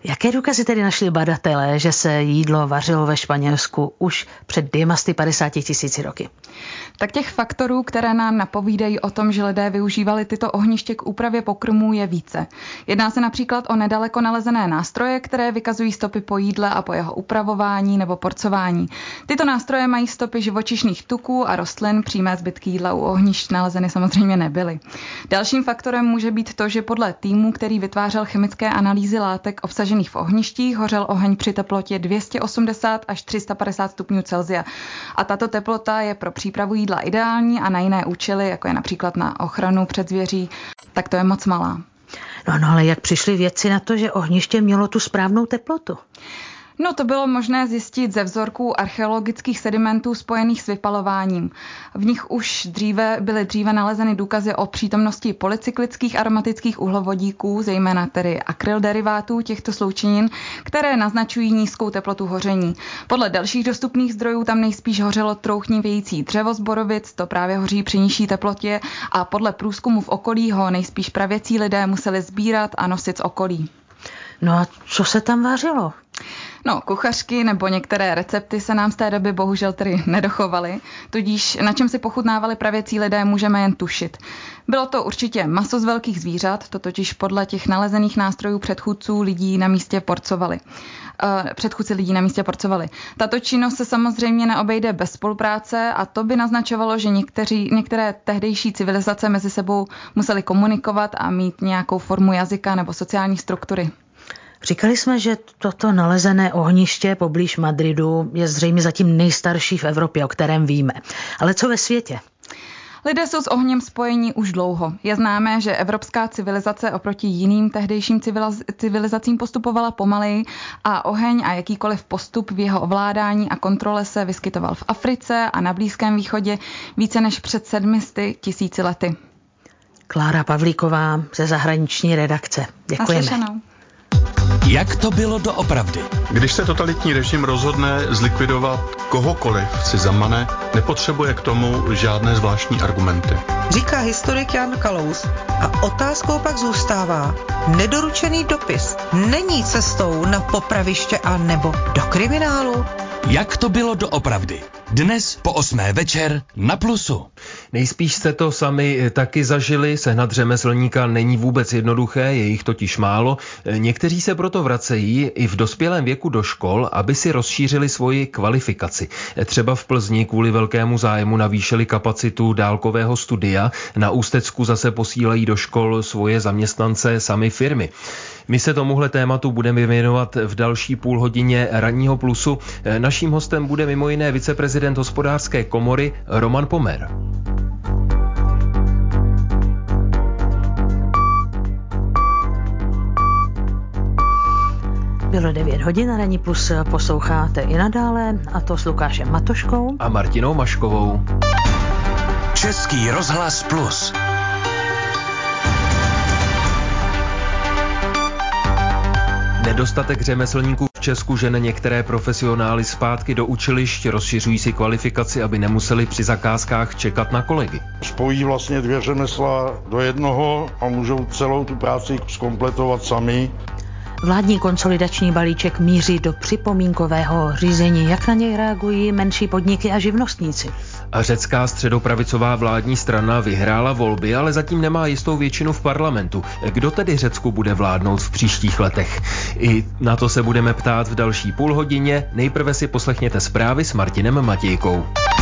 Jaké důkazy tedy našli badatelé, že se jídlo vařilo ve Španělsku už před 250 000 roky? Tak těch faktorů, které nám napovídají o tom, že lidé využívali tyto ohniště k úpravě pokrmů, je více. Jedná se například o nedaleko nalezené nástroje, které vykazují stopy po jídle a po jeho upravování nebo porcování. Tyto nástroje mají stopy živočišných tuků a rostlin, přímé zbytky jídla u ohnišť nalezeny samozřejmě nebyly. Dalším faktorem může být to, že podle týmu, který vytvářel chemické analýzy látek obsažených v ohništích, hořel oheň při teplotě 280 až 350 stupňů Celsia. A tato teplota je pro přípravu jídla ideální a na jiné účely, jako je například na ochranu před zvěří, tak to je moc malá. No, ale jak přišli vědci na to, že ohniště mělo tu správnou teplotu? No, to bylo možné zjistit ze vzorků archeologických sedimentů spojených s vypalováním. V nich už byly dříve nalezeny důkazy o přítomnosti polycyklických aromatických uhlovodíků, zejména tedy akryl-derivátů těchto sloučenin, které naznačují nízkou teplotu hoření. Podle dalších dostupných zdrojů tam nejspíš hořelo trouchnivějící dřevo z borovic, to právě hoří při nižší teplotě, a podle průzkumu v okolí ho nejspíš pravěcí lidé museli sbírat a nosit z okolí. No a co se tam vařilo? No, kuchařky nebo některé recepty se nám z té doby bohužel tedy nedochovaly, tudíž na čem si pochutnávali pravěcí lidé, můžeme jen tušit. Bylo to určitě maso z velkých zvířat, to totiž podle těch nalezených nástrojů předchůdců lidí na místě porcovali. Tato činnost se samozřejmě neobejde bez spolupráce a to by naznačovalo, že některé tehdejší civilizace mezi sebou musely komunikovat a mít nějakou formu jazyka nebo sociální struktury. Říkali jsme, že toto nalezené ohniště poblíž Madridu je zřejmě zatím nejstarší v Evropě, o kterém víme. Ale co ve světě? Lidé jsou s ohněm spojení už dlouho. Je známé, že evropská civilizace oproti jiným tehdejším civilizacím postupovala pomaleji a oheň a jakýkoliv postup v jeho ovládání a kontrole se vyskytoval v Africe a na Blízkém východě více než před 700 000 lety. Klára Pavlíková ze zahraniční redakce. Děkujeme. Naslyšenou. Jak to bylo doopravdy? Když se totalitní režim rozhodne zlikvidovat kohokoliv si zamane, nepotřebuje k tomu žádné zvláštní argumenty. Říká historik Jan Kalous. A otázkou pak zůstává, nedoručený dopis není cestou na popraviště a nebo do kriminálu? Jak to bylo doopravdy? Dnes po 8. večer na Plusu. Nejspíš jste to sami taky zažili, sehnat řemeslníka není vůbec jednoduché, je jich totiž málo. Někteří se proto vracejí i v dospělém věku do škol, aby si rozšířili svoji kvalifikaci. Třeba v Plzni kvůli velkému zájmu navýšili kapacitu dálkového studia, na Ústecku zase posílají do škol svoje zaměstnance sami firmy. My se tomuhle tématu budeme věnovat v další půlhodině ranního Plusu. Naším hostem bude mimo jiné viceprezident Hospodářské komory Roman Pomer. Bylo 9 hodin a ranní Plus posloucháte i nadále, a to s Lukášem Matoškou a Martinou Maškovou. Český rozhlas Plus. Nedostatek řemeslníků v Česku žene některé profesionály zpátky do učilišť, rozšiřují si kvalifikaci, aby nemuseli při zakázkách čekat na kolegy. Spojí vlastně 2 řemesla do jednoho a můžou celou tu práci zkompletovat sami. Vládní konsolidační balíček míří do připomínkového řízení. Jak na něj reagují menší podniky a živnostníci? A řecká středopravicová vládní strana vyhrála volby, ale zatím nemá jistou většinu v parlamentu. Kdo tedy Řecku bude vládnout v příštích letech? I na to se budeme ptát v další půlhodině. Nejprve si poslechněte zprávy s Martinem Matějkou.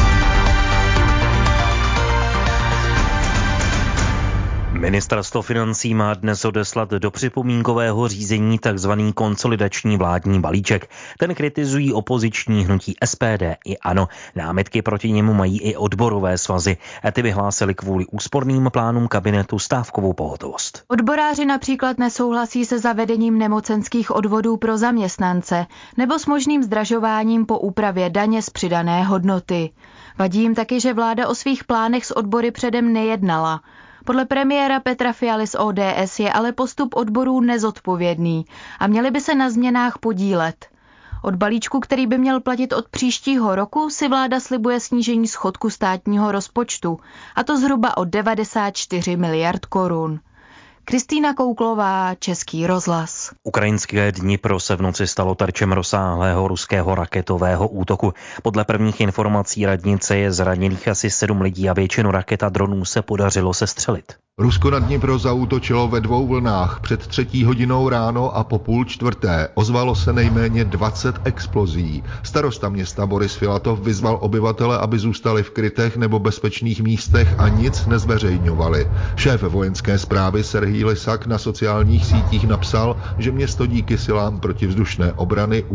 Ministerstvo financí má dnes odeslat do připomínkového řízení tzv. Konsolidační vládní balíček. Ten kritizují opoziční hnutí SPD i ANO. Námitky proti němu mají i odborové svazy. Ty vyhlásily kvůli úsporným plánům kabinetu stávkovou pohotovost. Odboráři například nesouhlasí se zavedením nemocenských odvodů pro zaměstnance nebo s možným zdražováním po úpravě daně z přidané hodnoty. Vadí jim taky, že vláda o svých plánech s odbory předem nejednala. Podle premiéra Petra Fialy z ODS je ale postup odborů nezodpovědný a měli by se na změnách podílet. Od balíčku, který by měl platit od příštího roku, si vláda slibuje snížení schodku státního rozpočtu, a to zhruba o 94 miliard korun. Kristýna Kouklová, Český rozhlas. Ukrajinské Dnipro se v noci stalo terčem rozsáhlého ruského raketového útoku. Podle prvních informací radnice je zraněných asi 7 lidí a většinu raket a dronů se podařilo sestřelit. Rusko na Dnipro zaútočilo ve 2 vlnách před 3. hodinou ráno a po 3:30. Ozvalo se nejméně 20 explozí. Starosta města Boris Filatov vyzval obyvatele, aby zůstali v krytech nebo bezpečných místech a nic nezveřejňovali. Šéf vojenské správy Serhij Lysak na sociálních sítích napsal, že město díky silám protivzdušné obrany